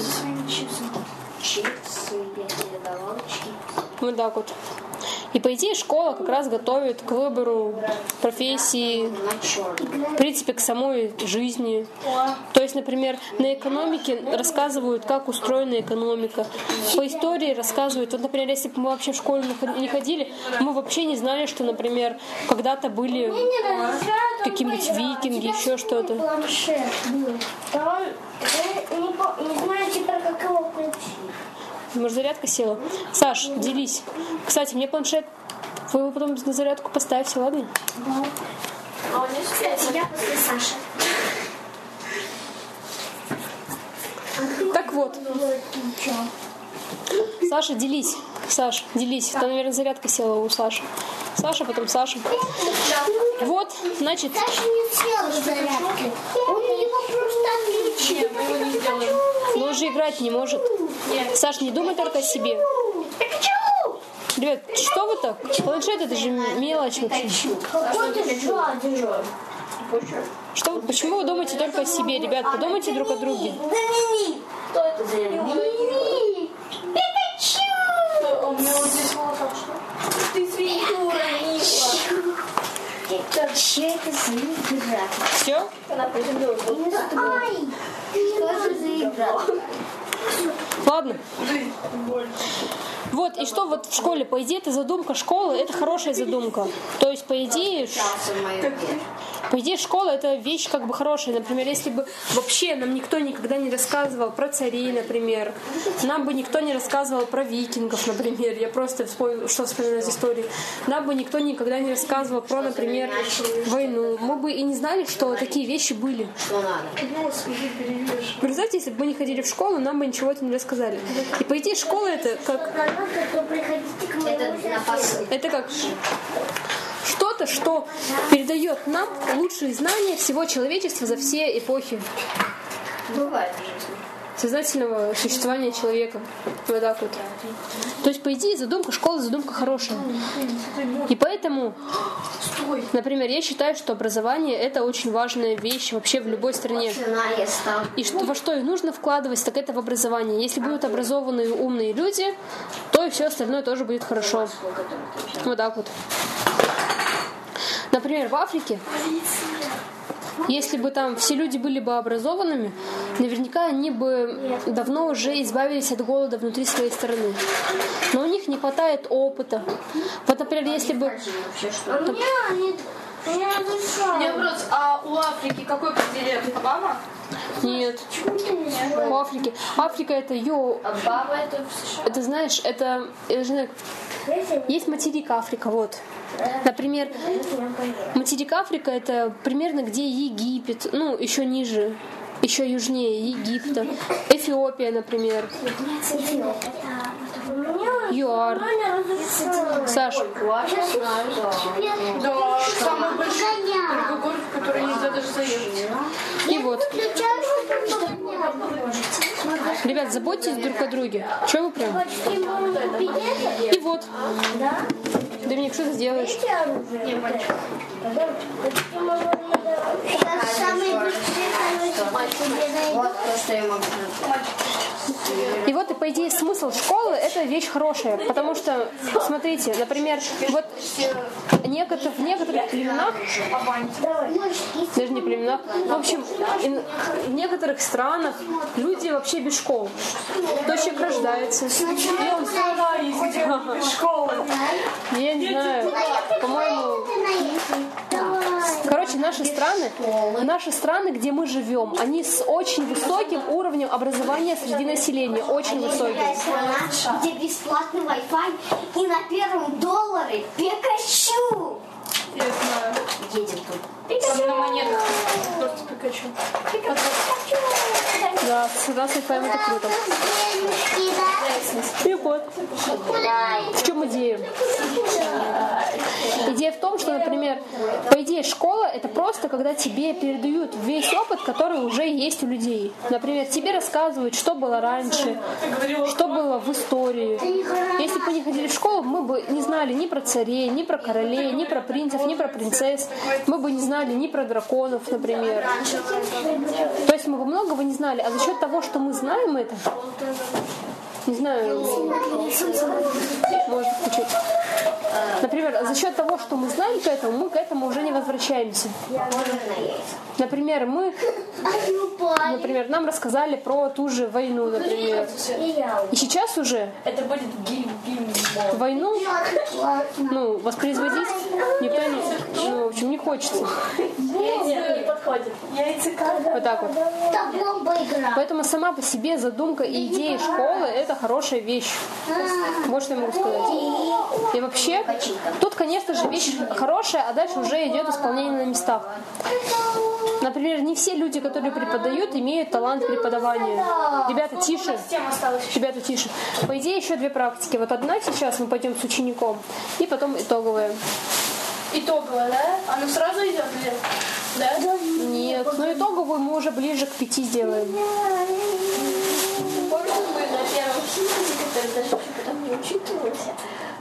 Вот так вот. И по идее школа как раз готовит к выбору профессии, в принципе, к самой жизни. То есть, например, на экономике рассказывают, как устроена экономика. По истории рассказывают. Вот, например, если бы мы вообще в школу не ходили, мы вообще не знали, что, например, когда-то были какие-нибудь викинги, еще что-то. Может, зарядка села? Саш, делись. Кстати, мне планшет. Вы его потом на зарядку поставьте, ладно? Да. Кстати, я после Саши. Так вот. Саша, делись. Саш, делись. Там, наверное, зарядка села у Саши. Саша, потом Саша. Вот, значит... Саша не села зарядки. Он его просто отключил. Но он же играть не может. Саш, не думай только о себе. Ребят, что вы так? Планшет — это же мелочь вообще. Что, почему вы думаете только о себе, ребят? Подумайте друг о друге. Что это за Пикачу! У меня вот здесь волоса что? Ты свинью уронила. Что это за игра? Все? Ай! Что это за игра? Ладно. Вот, и что вот в школе, по идее, это задумка школы, это хорошая задумка. То есть, по идее, по идее, школа — это вещь как бы хорошая. Например, если бы вообще нам никто никогда не рассказывал про царей, например, нам бы никто не рассказывал про викингов, например, я просто вспомнила, что вспоминаю из истории, нам бы никто никогда не рассказывал про, например, войну. Мы бы и не знали, что такие вещи были. В результате, если бы мы не ходили в школу, нам бы ничего этого не рассказали. И по идее, школа — это как... Это как что-то, что передает нам лучшие знания всего человечества за все эпохи. Бывает. Сознательного существования человека. Вот так вот. То есть, по идее, задумка школы, задумка хорошая. И поэтому, например, я считаю, что образование — это очень важная вещь вообще в любой стране. И что, во что и нужно вкладывать, так это в образование. Если будут образованные, умные люди, то и все остальное тоже будет хорошо. Вот так вот. Например, в Африке, если бы там все люди были бы образованными, наверняка они бы давно уже избавились от голода внутри своей страны. Но у них не хватает опыта. Вот, например, если бы... У меня нет. У меня душа. У меня вопрос, а у Африки какой президент? Обама? Нет. У Африки. Африка это ее... Обама это в США. Это знаешь, это... я не знаю, есть материк Африка, вот. Например, материк Африка это примерно где Египет, ну, еще ниже, еще южнее Египта. Эфиопия, например. ЮАР. Саша. Да, самый большой город, в который нельзя даже заехать. И вот. Ребят, заботьтесь друг о друге. Чего вы прям? И вот. Доминик, что ты сделаешь? Это самый Вот то, что я могу. И вот, и по идее, смысл школы – это вещь хорошая, потому что, смотрите, например, вот некотор- в некоторых племенах, даже не племенах, в общем, in- в некоторых странах люди вообще без школ. То человек рождается, и он Школа. я не знаю, по-моему, короче, наши страны, наши страны, где мы живем, они с очень высоким уровнем образования среди населения, очень высоким. страна, где бесплатный Wi-Fi и на первом долларе Пикачу. Я знаю. Едем тут. Там на монетах просто Пикачу. Да, всегда с Wi-Fi это круто. И вот. В чем идея? Идея в том, что, например, по идее школа это просто когда тебе передают весь опыт, который уже есть у людей. Например, тебе рассказывают, что было раньше, что было в истории. Если бы мы не ходили в школу, мы бы не знали ни про царей, ни про королей, ни про принцев, ни про принцесс. Мы бы не знали ни про драконов, например. То есть мы бы многого не знали. А за счет того, что мы знаем это, не знаю, может включить. Например, за счет того, что мы знаем к этому, мы к этому уже не возвращаемся. Например, мы, например, нам рассказали про ту же войну, например. И сейчас уже Это будет гильм-гильм. войну, ну, воспроизводить никто не, ну, в общем, не хочется. Не подходит. Вот так вот. Да бомба игра. Поэтому сама по себе задумка и идея школы – это хорошая вещь. Вот что я могу сказать. И вообще, тут, конечно же, вещь хорошая, а дальше уже идет исполнение на местах. Например, не все люди, которые преподают, имеют талант преподавания. Ребята, тише. Тем осталось. Ребята, тише. По идее, еще две практики. Вот одна сейчас мы пойдем с учеником, и потом итоговая. Итоговая, да? Оно сразу идет или? Да? Нет, ну итоговую мы уже ближе к пяти сделаем. Помнишь, мы на первом синтезе, который даже потом не учитывался?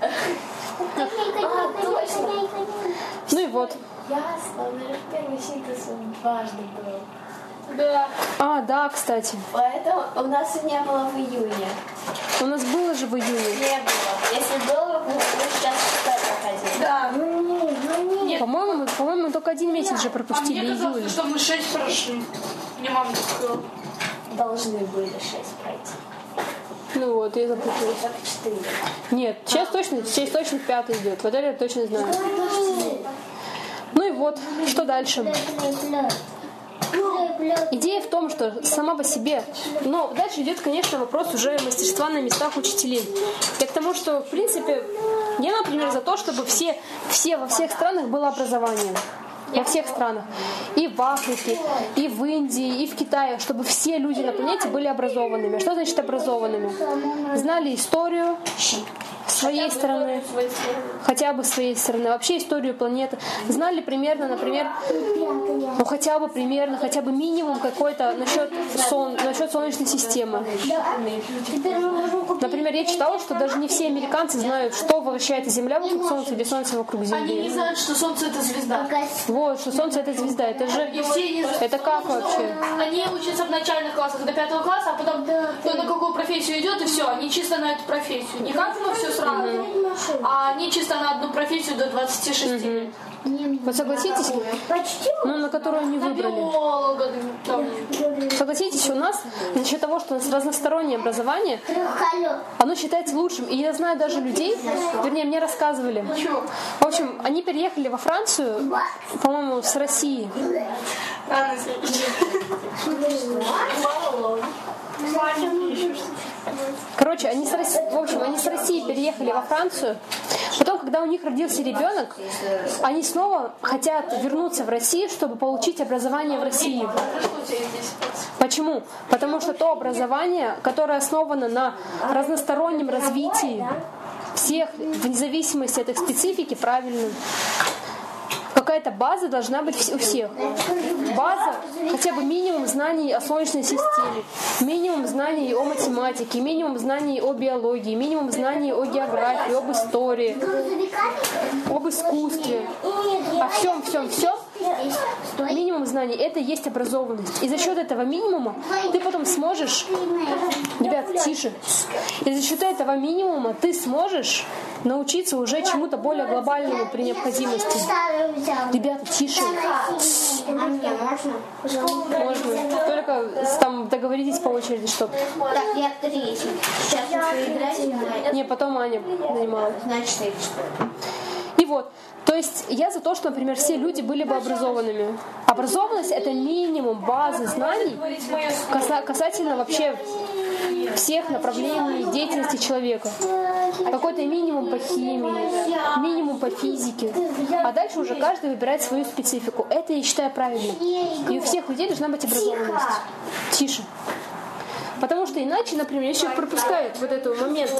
А, точно. Ну и вот. Ясно, но первый синтез важный был. Да. А, да, кстати. Поэтому у нас и не было в июне. У нас было же в июне. Не было. Если было, мы сейчас шестой проходили. Да. Ну не, ну не. По-моему, мы, по-моему, мы только один месяц же А пропустили, мне июль. казалось, что мы шесть прошли. Мне мама так сказала. Должны были шесть пройти. Ну вот, я запуталась. Так четыре. Нет, сейчас точно, сейчас точно пятый идет. Вот это я точно знаю. Ну и вот, что дальше? Идея в том, что сама по себе, но дальше идет, конечно, вопрос уже мастерства на местах учителей. И к тому, что, в принципе, я, например, за то, чтобы все, все во всех странах было образование. Во всех странах. И в Африке, и в Индии, и в Китае, чтобы все люди на планете были образованными. Что значит образованными? Знали историю своей страны, хотя бы своей страны, вообще историю планеты. Знали примерно, например, ну хотя бы примерно, хотя бы минимум какой-то насчет, сон, насчет Солнечной системы. Например, я читала, что даже не все американцы знают, что вращается Земля вокруг Солнца или Солнце вокруг Они не Земли. знают, что Солнце это звезда. Вот, что Солнце это звезда. Это же, И все не знают. это как вообще? Они учатся в начальных классах до пятого класса, а потом кто на какую профессию идет, и все, они чисто на эту профессию. Не как мы все сразу Да. А они чисто на одну профессию до двадцати шести лет. Вот согласитесь, ну, на которую они выбрали. Биолога, там. Согласитесь, у нас за счет того, что у нас разностороннее образование, оно считается лучшим. И я знаю даже людей, вернее, мне рассказывали. В общем, они переехали во Францию, по-моему, с России. Короче, они с России, в общем, они с России переехали во Францию. Потом, когда у них родился ребенок, они снова хотят вернуться в Россию, чтобы получить образование в России. Почему? Потому что то образование, которое основано на разностороннем развитии всех, вне зависимости от их специфики, правильно. Какая-то база должна быть у всех. База, хотя бы минимум знаний о Солнечной системе, минимум знаний о математике, минимум знаний о биологии, минимум знаний о географии, об истории, об искусстве, о всем, всем, всем. Минимум знаний — это и есть образованность. И за счет этого минимума ты потом сможешь, ребят, тише, и за счет этого минимума ты сможешь научиться уже чему-то более глобальному при необходимости. Ребята, тише. Можно. Только там договоритесь по очереди, чтобы. Так, я третий. Сейчас вы играете? Не, потом Аня занималась. Значит, И вот, то есть я за то, что, например, все люди были бы образованными. Образованность — это минимум базы знаний каса- касательно вообще всех направлений деятельности человека. Какой-то минимум по химии, минимум по физике. А дальше уже каждый выбирает свою специфику. Это я считаю правильным. И у всех людей должна быть образованность. Тише. Потому что иначе, например, если человек пропускает вот этот момент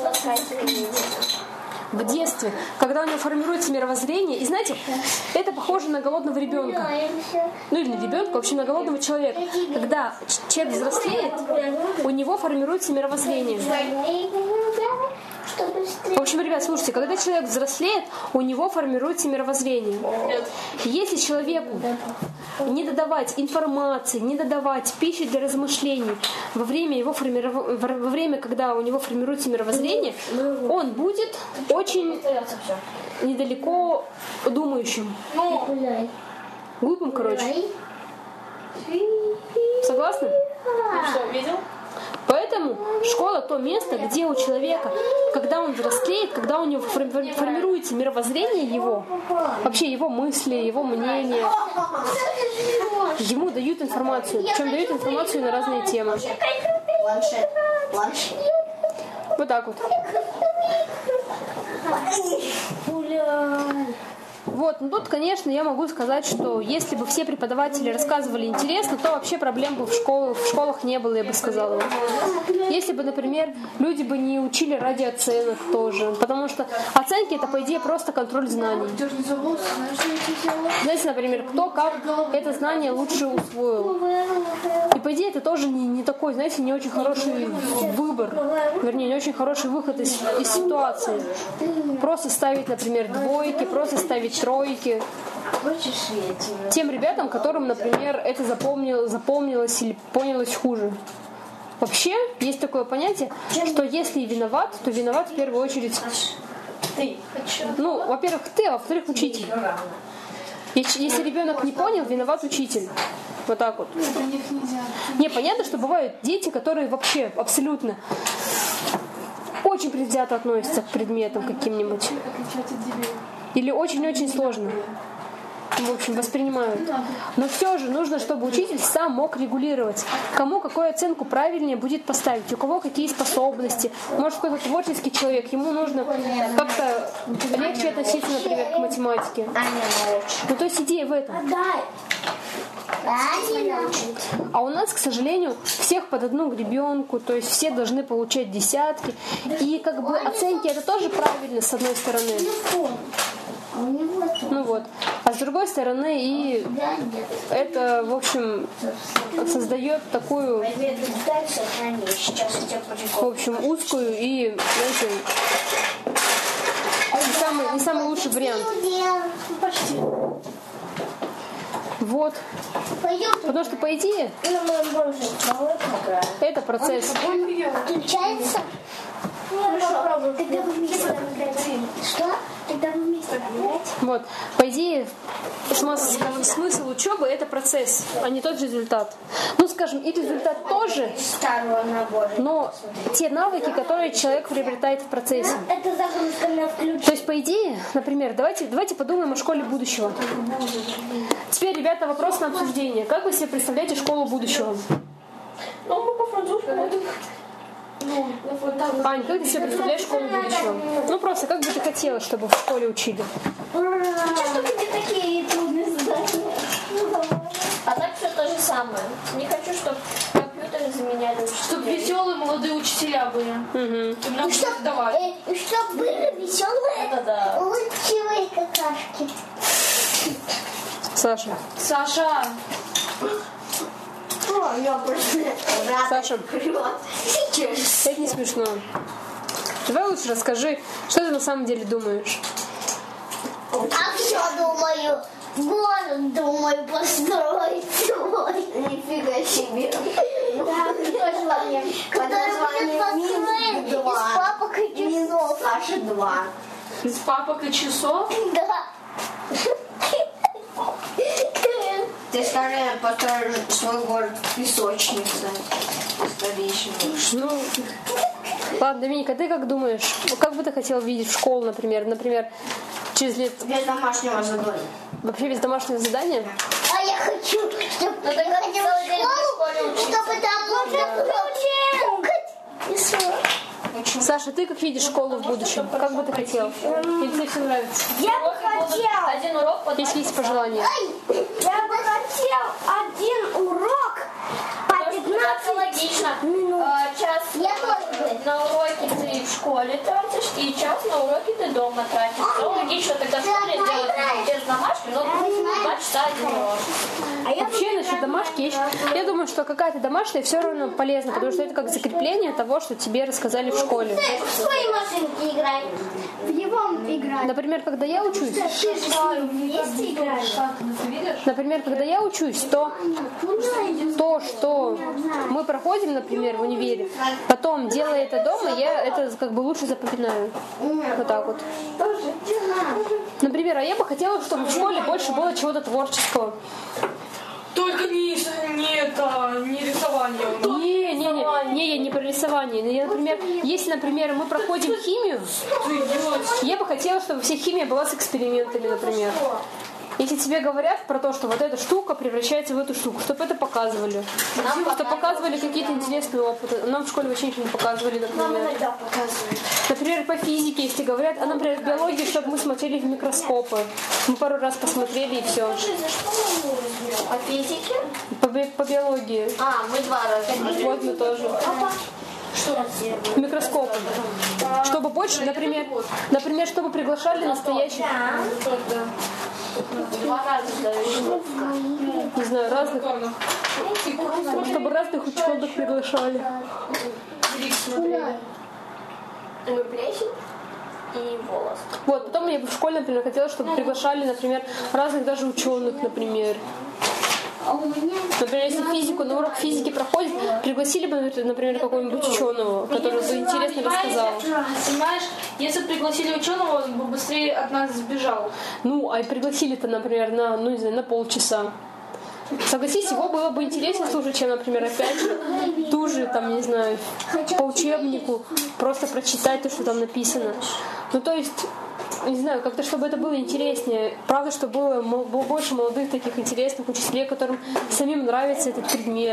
в детстве, когда у него формируется мировоззрение, и знаете, это похоже на голодного ребенка. Ну или не ребенка, вообще на голодного человека. Когда человек взрослеет, у него формируется мировоззрение. В общем, ребят, слушайте, когда человек взрослеет, у него формируется мировоззрение. Если человеку не додавать информации, не додавать пищи для размышлений во время, его формиров... во время, когда у него формируется мировоззрение, он будет очень недалеко думающим. Глупым, короче. Согласны? Что, видел? Поэтому школа — то место, где у человека, когда он взрослеет, когда у него формируется мировоззрение его, вообще его мысли, его мнения, ему дают информацию. Причем дают информацию на разные темы. Планшет. Планшет. Вот так вот. Вот, ну тут, конечно, я могу сказать, что если бы все преподаватели рассказывали интересно, то вообще проблем бы в школах, в школах не было, я бы сказала. Если бы, например, люди бы не учили ради оценок тоже, потому что оценки — это, по идее, просто контроль знаний. Знаете, например, кто как это знание лучше усвоил. И, по идее, это тоже не, не такой, знаете, не очень хороший выбор, вернее, не очень хороший выход из, из ситуации. Просто ставить, например, двойки, просто ставить тройки. Тем ребятам, которым, например, это запомнил, запомнилось или понялось хуже. Вообще, есть такое понятие, что если виноват, то виноват в первую очередь ты. Ну, во-первых, ты, а во-вторых, учитель. Если, если ребенок не понял, виноват учитель. Вот так вот. Не, понятно, что бывают дети, которые вообще абсолютно очень предвзято относятся к предметам каким-нибудь. Или очень-очень сложно. В общем, воспринимают. Но все же нужно, чтобы учитель сам мог регулировать, кому какую оценку правильнее будет поставить, у кого какие способности. Может, какой-то творческий человек, ему нужно как-то легче относиться, например, к математике. Ну, то есть идея в этом. А у нас, к сожалению, всех под одну гребенку, то есть все должны получать десятки. И как бы оценки — это тоже правильно, с одной стороны. Ну вот. А с другой стороны, и это, в общем, создает такую, в общем, узкую и, знаете, не самый, не самый лучший вариант. Вот. Потому что, по идее, это процесс. Хорошо, тогда вы вместе играете. Что? Тогда вы вместе играете. Вот. По идее, смысл, смысл учебы — это процесс, а не тот же результат. Ну, скажем, и результат тоже, но те навыки, которые человек приобретает в процессе. Это загрузка на включение. То есть, по идее, например, давайте, давайте подумаем о школе будущего. Теперь, ребята, вопрос на обсуждение. Как вы себе представляете школу будущего? Ну, мы по-французски будем. Ань, как ты себе представляешь школу будущего? Ну, просто, как бы ты хотела, чтобы в школе учили? Что где такие трудные задания? А так все то же самое. Не хочу, чтобы компьютеры заменяли учителей. Чтобы веселые молодые учителя были. Угу. И нам Чтоб, будут давать. э, чтоб были веселые, Это да. улыбчивые какашки. Саша. Саша, О, я просто... Саша, Сейчас. это не смешно. Давай лучше расскажи, что ты на самом деле думаешь. А все думаю, город думаю построить свой. Нифига себе. Да, название. Который будет построен из папок и часов. Саша два. из папок и часов. Да. Ты скажи, построишь свой город в песочнице. Историчный. Ну, ладно, Доминика, ты как думаешь? Как бы ты хотела видеть в школу, например? Например, через лет... Без домашнего задания. Вообще без домашнего задания? А я хочу, чтобы Ну, я тогда ходила целый в день в школе школу, учиться. чтобы там можно было и все. Саша, ты как видишь школу в будущем? Как бы ты хотел? Или тебе все нравится? Я бы Уроки будут хотел, один урок по Если есть пожелания. я бы хотел один урок по Это пятнадцать логично. минут. А, час Я тоже. на уроки ты в школе тратишь, и час на уроки ты дома тратишь. Ну, логично тогда в школе делать без домашки, но два часа один урок. А я Вообще, насчет домашки, я, щ- я думаю, что какая-то домашняя все равно полезна, потому что это как закрепление того, что тебе рассказали в школе. в свои машинки играй. В него играй. Например, когда я учусь, Ты же с ним вместе играешь. например, когда я учусь, то то, что мы проходим, например, в универе, потом, делая это дома, я это как бы лучше запоминаю. Вот так вот. Например, а я бы хотела, чтобы в школе больше было чего-то творческого. Только не, не это, не рисование. Не, не, не, не, я не про рисование. Я, например, если, например, мы проходим химию, я бы хотела, чтобы вся химия была с экспериментами, например. Если тебе говорят про то, что вот эта штука превращается в эту штуку, чтобы это показывали. Чтобы показывали какие-то интересные опыты. Нам в школе вообще ничего не показывали, например. Например, по физике, если говорят, а, например, в биологии, чтобы мы смотрели в микроскопы. Мы пару раз посмотрели и все. По физике? По, би- по биологии. А, мы два раза. Вот мы тоже. Микроскопы. Чтобы больше, например, например, чтобы приглашали настоящих, Два раза сдаю. не знаю, разных, чтобы разных ученых приглашали. Мы плесень и волос. Вот, потом я бы в школе, например, хотела, чтобы приглашали, например, разных даже ученых, например. Например, если физику, на урок физики проходит, пригласили бы, например, какого-нибудь ученого, который бы интересно рассказал. Понимаешь, если бы пригласили ученого, он бы быстрее от нас сбежал. Ну, а и пригласили-то, например, на, ну, не знаю, на полчаса. Согласись, его было бы интереснее слушать, чем, например, опять же, ту же, там, не знаю, по учебнику, просто прочитать то, что там написано. Ну, то есть, не знаю, как-то, чтобы это было интереснее. Правда, чтобы было, мол- было больше молодых таких интересных учителей, которым самим нравится этот предмет.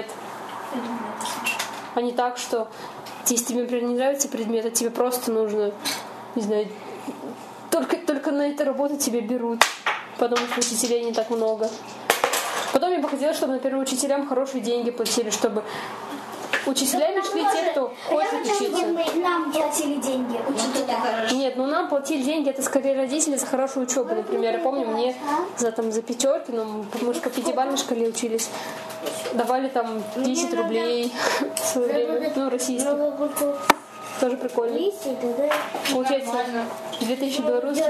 А не так, что если тебе, например, не нравится предмет, а тебе просто нужно, не знаю, только, только на эту работу тебя берут, потому что учителей не так много. Потом я бы хотела, чтобы, например, учителям хорошие деньги платили, чтобы учителями шли те, кто хочет учиться. Нам платили деньги, учителя. Нет, ну нам платили деньги, это скорее родители за хорошую учебу. Например, я помню, мне за, там, за пятерки, ну, мы же по пятибалльной шкале учились, давали там десять рублей в свое время, ну, российских. Тоже прикольно. Получается, две тысячи белорусских.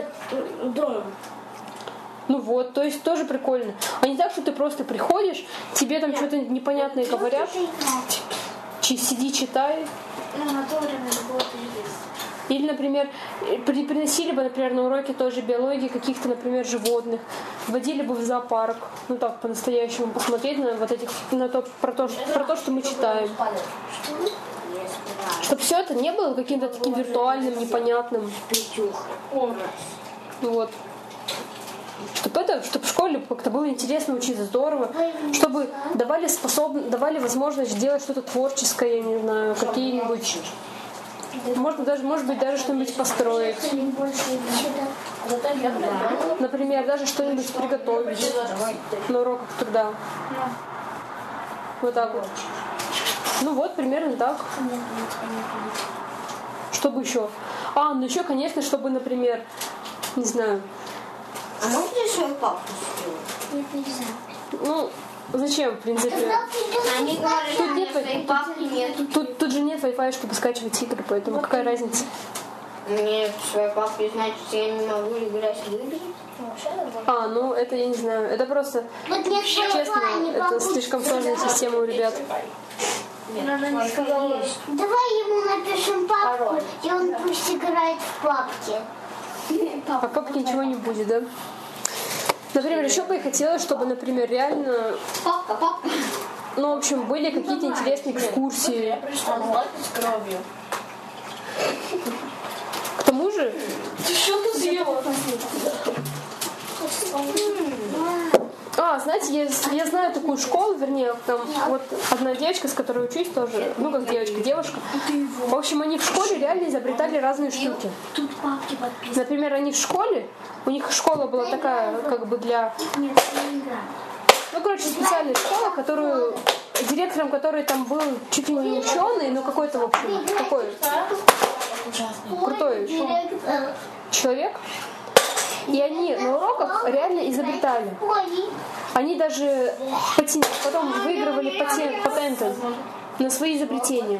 Ну вот, то есть тоже прикольно. А не так, что ты просто приходишь, тебе там что-то непонятное говорят, чи- сиди, читай. Или, например, при- приносили бы, например, на уроки той же биологии каких-то, например, животных, водили бы в зоопарк, ну так, по-настоящему посмотреть на вот этих, на то, про то, что, про то, что мы читаем. Чтобы все это не было каким-то таким виртуальным, непонятным. Вот. Чтобы это, чтобы в школе как-то было интересно учиться, здорово, чтобы давали способ, давали возможность делать что-то творческое, я не знаю, какие-нибудь, можно даже, может быть, даже что-нибудь построить. Например, даже что-нибудь приготовить на уроках тогда. Вот так вот. Ну вот, примерно так. Чтобы еще? А, ну еще, конечно, чтобы, например, не знаю. А можно ли свою папу сделать? Ну, зачем, в принципе? Они говорят, что Тут нет, своей папки нет. Тут, тут же нет Wi-Fi, чтобы скачивать игры, поэтому какая разница? Нет, своей папки, значит, я не могу играть в игры. А, ну это я не знаю. Это просто, честно, это слишком сложная система у ребят. Давай ему напишем папку, и он пусть играет в папке. А папки ничего не будет, да? Например, еще бы я хотела, чтобы, например, реально, Папка, папка. ну, в общем, были какие-то интересные экскурсии. К тому же... Ты что ты съела? А, знаете, я, я знаю такую школу, вернее, там вот одна девочка, с которой учусь тоже, ну как девочка, девушка. В общем, они в школе реально изобретали разные штуки. Тут папки подписаны. Например, они в школе, у них школа была такая, как бы для... Ну, короче, специальная школа, которую, директором которой там был чуть ли не ученый, ну какой-то, в общем, такой крутой человек. И они на уроках реально изобретали. Они даже патен... потом выигрывали патен... патенты на свои изобретения.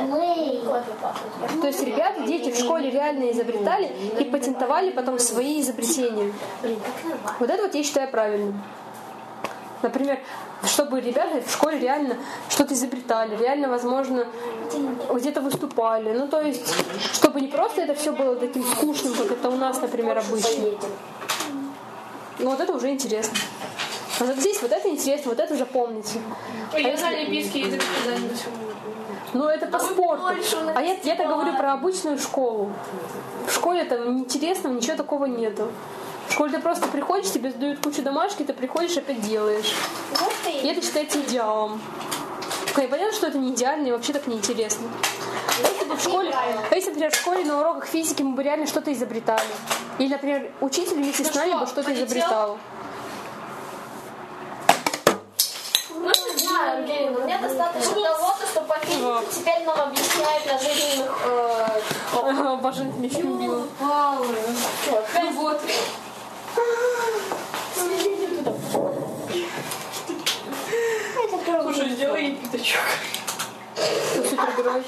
То есть ребята, дети в школе реально изобретали и патентовали потом свои изобретения. Вот это вот я считаю правильным. Например, чтобы ребята в школе реально что-то изобретали, реально, возможно, где-то выступали. Ну, то есть, чтобы не просто это все было таким скучным, как это у нас, например, обычно. Ну, вот это уже интересно. А вот здесь вот это интересно, вот это запомните. А я на олимпийские игры когда-нибудь. Ну, это по спорту. А я, я-то говорю про обычную школу. В школе там неинтересного, ничего такого нету. В школе ты просто приходишь, тебе задают кучу домашки, ты приходишь, опять делаешь. И это считается идеалом. Только понятно, что это не идеально и вообще так неинтересно. А если бы в школе, а если, например, в школе на уроках физики мы бы реально что-то изобретали. Или, например, учитель вместе с нами бы что-то изобретал. Ну, не знаю, Евгения, но мне достаточно того, что по физике теперь нам объясняют на жизненных... Э, Обожаю фильм. Ну вот. Слушай, сделай пятачок. Супергерой.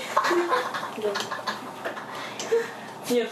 Нет.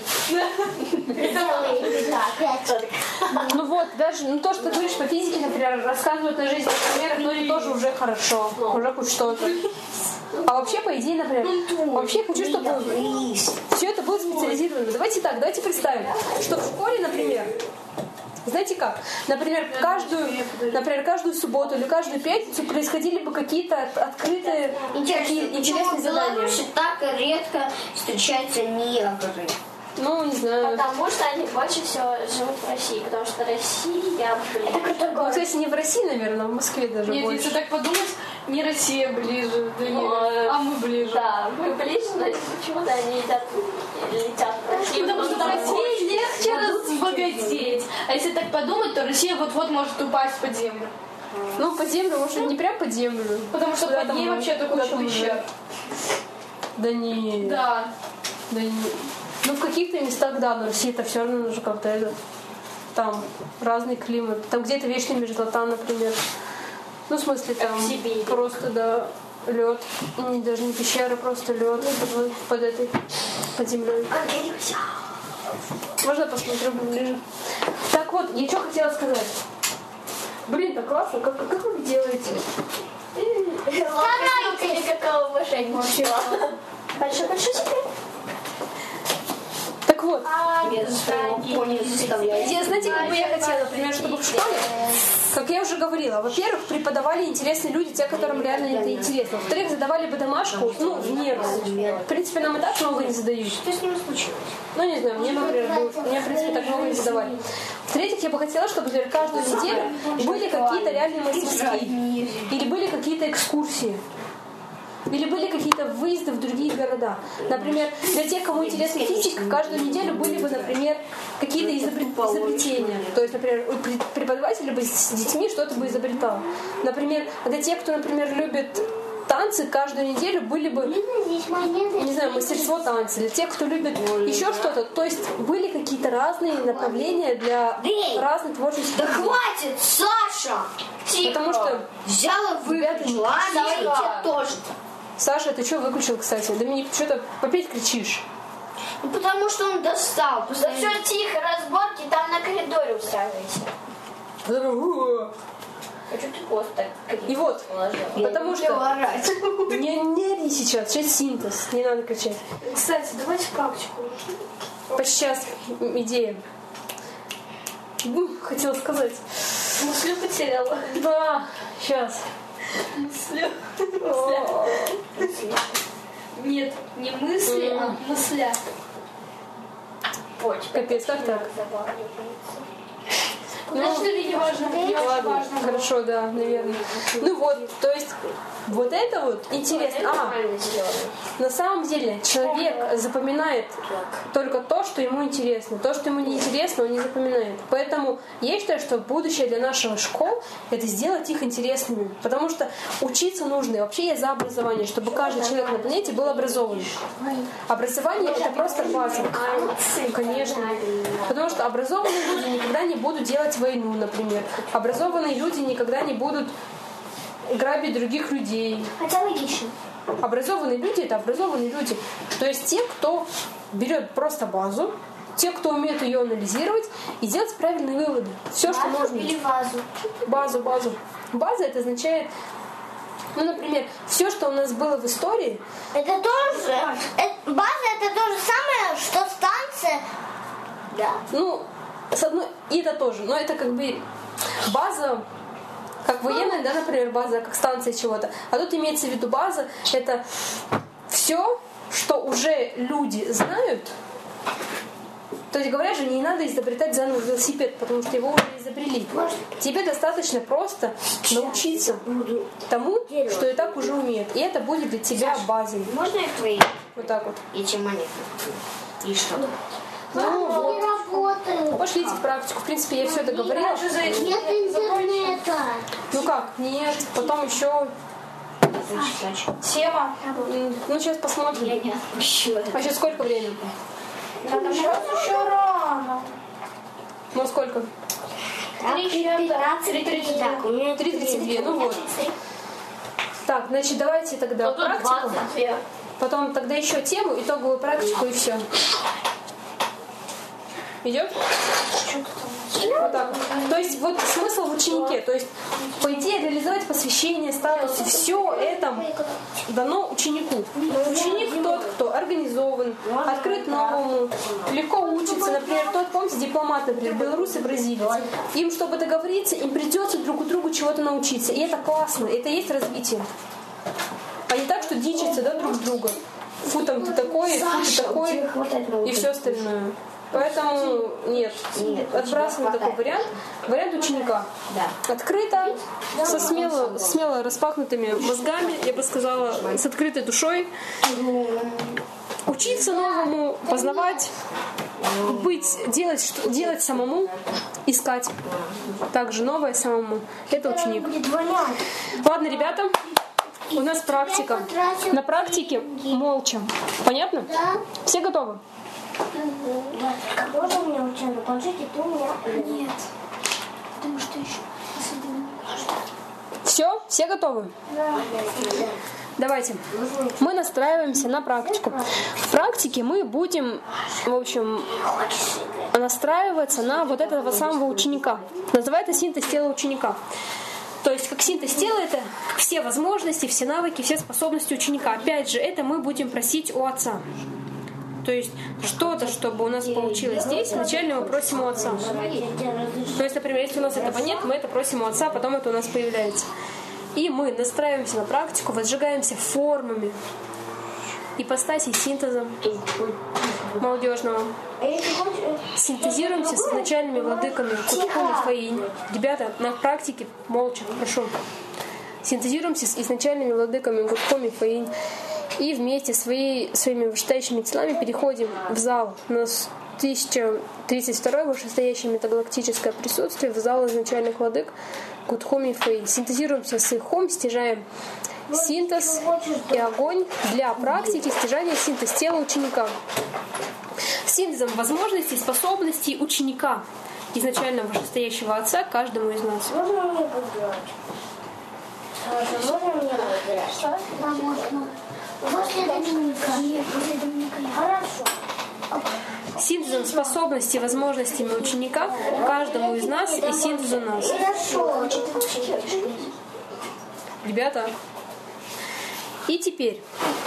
Ну вот, даже ну, то, что ты говоришь по физике, например, рассказывают на жизненных примерах, ну это тоже уже хорошо, уже хоть что-то. А вообще, по идее, например, вообще хочу, чтобы все это было специализировано. Давайте так, давайте представим, что в школе, например, знаете как? Например, каждую, например, каждую субботу или каждую пятницу происходили бы какие-то от- открытые такие интересные в задания. Беларуси так редко встречаются негры? Ну, не знаю. Потому что они больше всего живут в России, потому что Россия, блин. Ну, кстати, не в России, наверное, в Москве даже Нет, больше. если так подумать, не Россия ближе, да не, а мы ближе. Да, мы ближе, но почему-то они летят, летят в Россию. Потому что в России легче разбогатеть. А если так подумать, то Россия вот-вот может упасть под землю. Ну, под землю, может, не прям под землю. Потому что Куда под там ней мы- вообще куда такой там мы? ущерб. Да не. Да. Да не. Ну, в каких-то местах, да, но Россия-то все равно уже как-то это, там разный климат. Там где-то вечная мерзлота, например. Ну, в смысле, там просто, да, лед. Ну, даже не пещера, просто лед под, под этой, под землей. Можно я посмотрю ближе? Так вот, я что хотела сказать. Блин, так классно, как, как вы делаете? Старайтесь! Какого мышей получила. Большой-большой секрет. Так вот, я, знаете, как бы я хотела, например, чтобы в школе, как я уже говорила, во-первых, преподавали интересные люди, те, которым реально это интересно. Во-вторых, задавали бы домашку, ну, в меру. В принципе, нам и так много не задают. Что с ним случилось? Ну, не знаю, мне, например, было, мне, в принципе, так много не задавали. В-третьих, я бы хотела, чтобы, например, каждую неделю были какие-то реальные мастерские. Или были какие-то экскурсии. Или были какие-то выезды в другие города. Например, для тех, кому интересна физика, каждую неделю были бы, например, какие-то изобрет... изобретения. То есть, например, преподаватель бы с детьми что-то бы изобретал. Например, для тех, кто, например, любит танцы, каждую неделю были бы, не знаю, мастерство танца. Для тех, кто любит еще что-то. То есть были какие-то разные направления для разных творческих. Да хватит, Саша! Потому что взяла, выключила, а давайте тоже. Саша, ты что выключил, кстати? Доминик, ты что-то опять кричишь? Ну, потому что он достал. Да все тихо, разборки там на коридоре устраивайся. А что ты просто так кричишь? И вот, потому что... Не, не ори сейчас, сейчас синтез, не надо кричать. Кстати, давайте практику. Сейчас идея. Хотела сказать. Мыслю потеряла. Да, сейчас. Мыслю. Нет, не мысли, а мысля. Капец, как так? Ну, значит, это не важно. Не Ладно, важно. хорошо, да, наверное. Ну вот, то есть, вот это вот интересно. А, на самом деле, человек запоминает только то, что ему интересно. То, что ему не интересно, он не запоминает. Поэтому я считаю, что будущее для наших школ — это сделать их интересными. Потому что учиться нужно. И вообще я за образование, чтобы каждый человек на планете был образованным. Образование — это просто база. Конечно. Потому что образованные люди никогда не будут делать войну, например. Образованные люди никогда не будут грабить других людей. Хотя логично. Образованные люди — это образованные люди. То есть те, кто берет просто базу, те, кто умеет ее анализировать и делать правильные выводы. Все, что можно. Или вазу? Базу, базу. База — это означает, ну, например, все, что у нас было в истории. Это тоже... Это, база — это то же самое, что станция. Да. Ну, с одной... И это тоже. Но это как бы база... Как военная, да, например, база, как станция чего-то. А тут имеется в виду база, это все, что уже люди знают. То есть, говорят же, не надо изобретать заново велосипед, потому что его уже изобрели. Тебе достаточно просто научиться тому, что и так уже умеет. И это будет для тебя базой. Можно их твои? Вот так вот. Эти монеты. И что? Ну, вот. Не работает. Пошлите в практику. В принципе, я все это говорила. Нет интернета. Ну как? Нет. Потом еще... Тема. Ну, сейчас посмотрим. А сейчас сколько времени? Сейчас еще рано. Ну, сколько? пятнадцать тридцать два. три тридцать два. Ну вот. Так, значит, давайте тогда практику. Потом тогда еще тему, итоговую практику и все. Идет? Вот так. То есть вот смысл в ученике. То есть, по идее, реализовать посвящение, статусы, все это дано ученику. Ученик тот, кто организован, открыт новому, легко учится. Например, тот, помните, дипломат, например, белорус и бразилец. Им, чтобы договориться, им придется друг у друга чего-то научиться. И это классно, это и есть развитие. А не так, что дичатся, да, друг с друга. Фу, там ты такой, фу, ты такой, и все остальное. Поэтому нет, отбрасываем такой вариант. Вариант ученика. Открыто, со смело, смело распахнутыми мозгами, я бы сказала, с открытой душой. Учиться новому, познавать, быть, делать, делать самому, искать также новое самому. Это ученик. Ладно, ребята, у нас практика. На практике молча. Понятно? Все готовы? Можно мне учить на планшете, ты у меня? Нет. Потому что еще особенно. Все? Все готовы? Да. Давайте. Мы настраиваемся на практику. В практике мы будем, в общем, настраиваться на вот этого самого ученика. Называется синтез тела ученика. То есть, как синтез тела, это все возможности, все навыки, все способности ученика. Опять же, это мы будем просить у отца. То есть что-то, чтобы у нас получилось здесь, вначале мы просим у Отца. То есть, например, если у нас этого нет, мы это просим у Отца, потом это у нас появляется. И мы настраиваемся на практику, возжигаемся формами, ипостасей, синтезом молодежного. Синтезируемся с изначальными владыками Кутком и Фаинь. Ребята, на практике молча, прошу. Синтезируемся с изначальными владыками Кутком и Фаинь. И вместе своей, своими вышестоящими телами переходим в зал на тысяча тридцать второе вышестоящее метагалактическое присутствие, в зал изначальных владык Кутхом и Фаинь. Синтезируемся с Ихом, стяжаем синтез и огонь для практики стяжания синтез тела ученика. Синтезом возможностей, способностей ученика, изначально вышестоящего Отца, каждому из нас. Можно мне поиграть? Можно мне поиграть? Что? Да, можно. После Доминика. После Доминика. Хорошо. Синтезом способностей и возможностями ученика каждому из нас и синтезу нас. Хорошо. Ребята, и теперь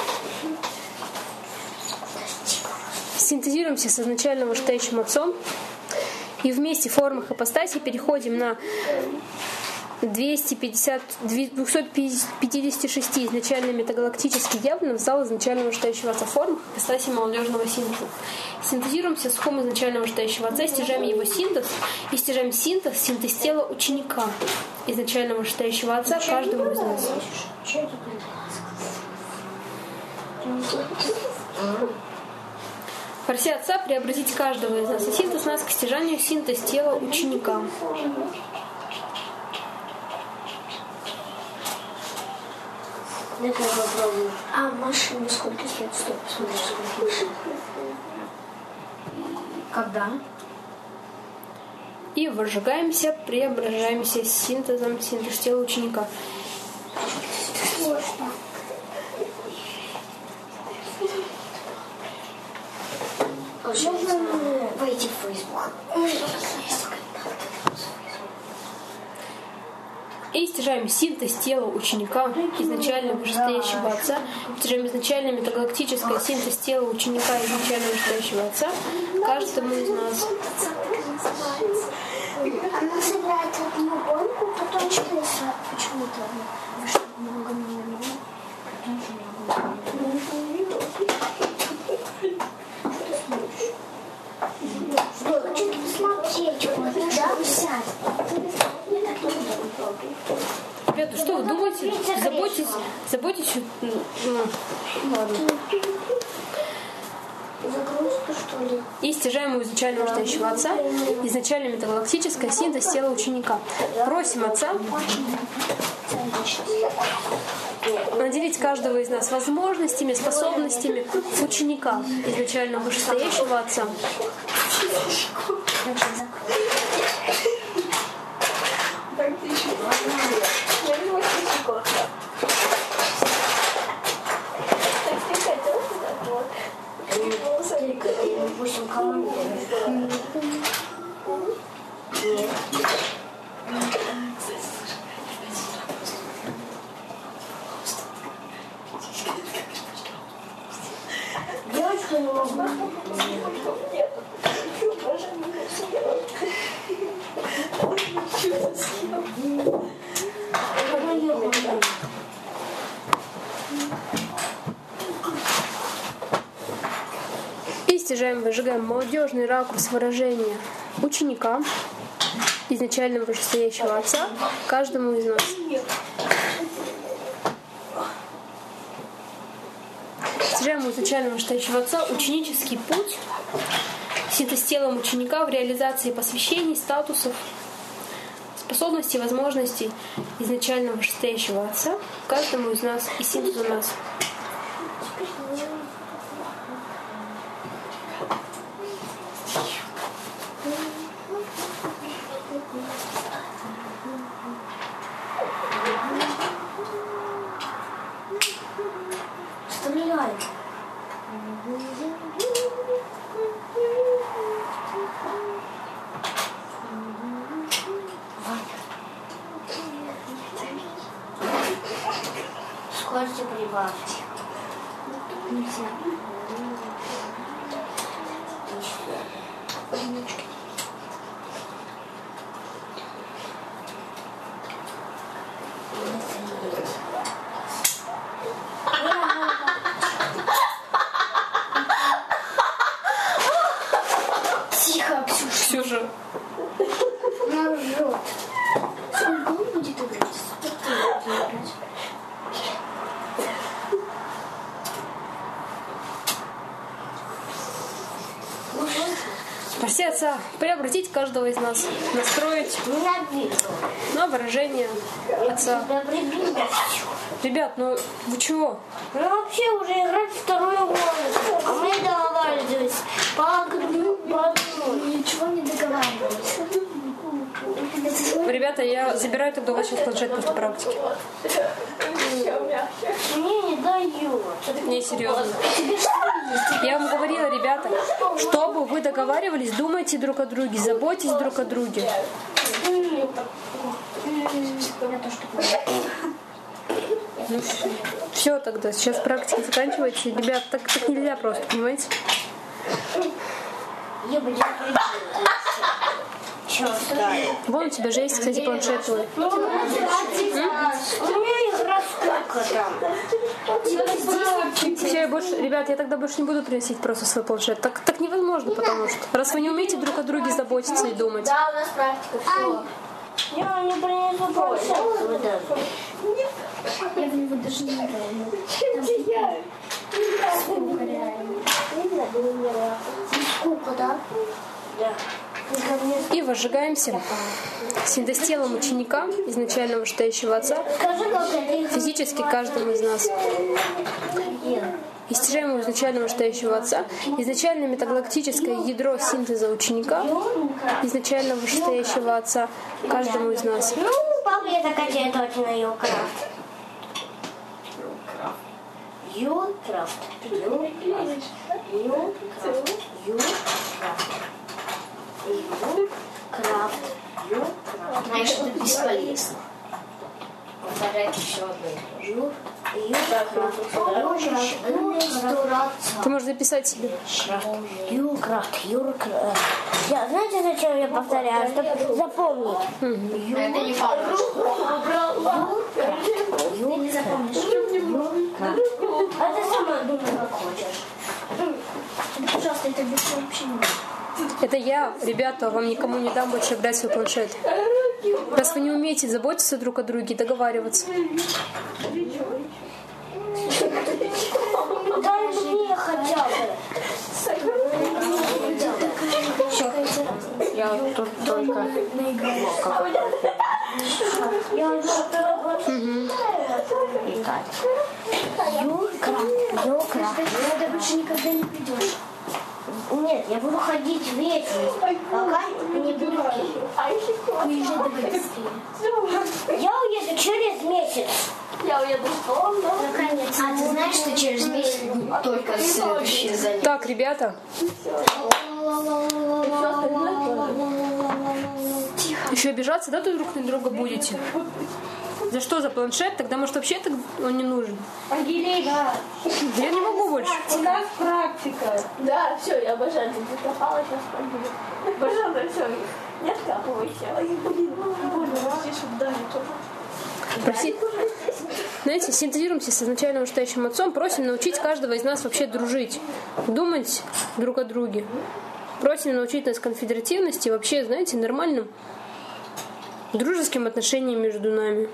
синтезируемся с изначально вышестоящим Отцом и вместе в формах ипостаси переходим на двести пятьдесят, двести пятьдесят шесть изначально метагалактически явно в зал изначально вышестоящего Отца форм ипостаси молодежного синтеза. Синтезируемся с хом изначально вышестоящего Отца, стяжаем его синтез и стяжаем синтез, синтез тела ученика изначально вышестоящего Отца каждому из нас. Проси Отца преобразить каждого из нас и синтез нас к стяжанию синтез тела ученика. Дай-ка я попробую. А машина сколько стоит? Стоп, посмотри, сколько машин. Когда? И возжигаемся, преображаемся синтезом синтез тела ученика. Сложно. Можно войти в Facebook? И стяжаем синтез тела ученика, изначально вышестоящего Отца, стяжаем изначально метагалактическое синтез тела ученика, изначально вышестоящего Отца, каждому из нас. Она собирает одну гонку, потом четыре почему-то. Много много. Что ты посмотреть? Да, сядь. Ребята, что вы думаете? Заботитесь, заботитесь. Ну, ладно. Загрузка, что ли? И стяжаем у изначально вышестоящего Отца, изначально метагалактическое синтез тела ученика. Просим Отца наделить каждого из нас возможностями, способностями ученика, изначально вышестоящего Отца. Допустим, команду. Нет. Девочка не могу. И стяжаем, выжигаем молодежный ракурс выражения ученика, изначально вышестоящего Отца, каждому из нас. Стяжаем у изначально вышестоящего Отца ученический путь, синтез телом ученика в реализации посвящений, статусов, способностей, возможностей изначально вышестоящего Отца, каждому из нас и синтезу нас. Стреляй. Скорости прибавьте. Нельзя. Отца преобразить каждого из нас, настроить на выражение Отца. Ребят, ну вы чего? Ну вообще уже играть в вторую голову. А мы договаривались по огню, по огню. Ничего не договаривались. Ребята, я забираю тогда у вас сейчас планшет после практики. Мне не дают. Не, серьезно. Я вам говорила, ребята, чтобы вы договаривались, думайте друг о друге, заботьтесь друг о друге. Ну, все тогда, сейчас практика заканчивается. Ребят, так, так нельзя просто, понимаете? Вон у тебя же есть, кстати, планшет твой. У меня игра сколько там? Все, я больше, ребят, я тогда больше не буду приносить просто свой планшет. Так, так невозможно, потому что раз вы не умеете друг о друге заботиться и думать. Да, у нас практика, все. Я не принесу планшет. Я в него даже не играю. Сколько реально? Сколько, да? Да. И возжигаемся синтостелом ученика, изначально вышестоящего Отца, Скажи, как это физически каждому из нас. И стяжаемого изначального вышестоящего Отца, изначально метагалактическое ядро синтеза ученика, изначально вышестоящего Отца, каждому из нас. Ну, папа, я так качаю точно Юкрафт. Юкрафт. Юкрафт. Юкрафт. Юкрафт. Юкрафт. Юкрафт. Знаешь, это бесполезно. Повторять еще одно. Ты можешь записать себе. Юкрафт. Юкрафт. Я, знаете, зачем я повторяю? Чтобы запомнить. Это не факт. Ты не запомнишь. А ты сама думай, как хочешь. Пожалуйста, это больше вообще не. Это я, ребята, вам никому не дам больше играть в свой планшет. Раз вы не умеете заботиться друг о друге, договариваться. Дай мне хотя бы. Я тут только... Юкрафт. Юкрафт. Ты больше никогда не придешь. Нет, я буду ходить в вечность, пока не буду Уезжай давай быстрее. Я уеду через месяц. Я уеду в школу. Наконец. А ты знаешь, что через месяц будет только следующее занятие? Так, ребята. Еще обижаться, да, тут друг на друга будете? За что? За планшет? Тогда, может, вообще так он не нужен? Ангелина, Я не могу больше. у нас практика. Да, все, я обожаю. Ты пропала, сейчас пойду. Пожалуйста, все. Не откапывайся. Проси... Знаете, синтезируемся с изначально вышестоящим Отцом, просим научить каждого из нас вообще дружить, думать друг о друге. Просим научить нас конфедеративности и вообще, знаете, нормальным дружеским отношениям между нами.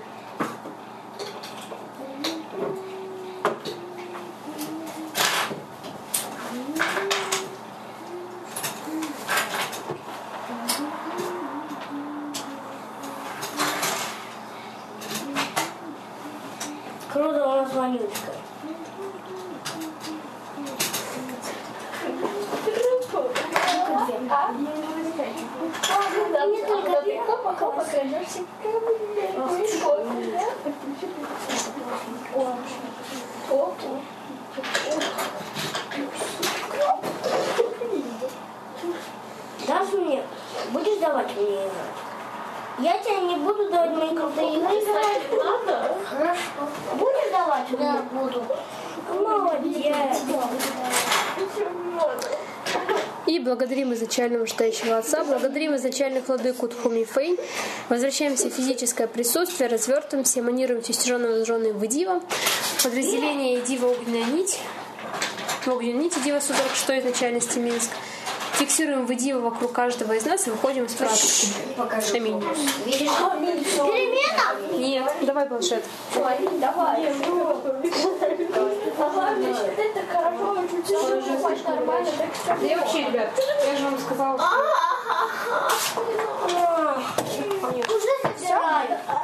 Круто, у нас вонючка. Дашь мне? Будешь давать мне играть? Я тебе не буду давать мои крутые игры. Надо? Хорошо. Будешь давать? Да, буду. Молодец. И благодарим изначального вышестоящего Отца, благодарим изначальных владыку Тхуми Фэй. Возвращаемся в физическое присутствие, развертываемся, эманируем тестиженные возраженные в Дива. Подразделение Дива огненная нить. Огненная нить Дива сорок шесть изначальности Минск. Фиксируем Дива вокруг каждого из нас и выходим из практики. Аминь. Перемена? Нет, давай планшет. Давай. Ага, значит, это хорошо, нормально. Да и вообще, ребят, я же вам сказала, что... Уже собираю.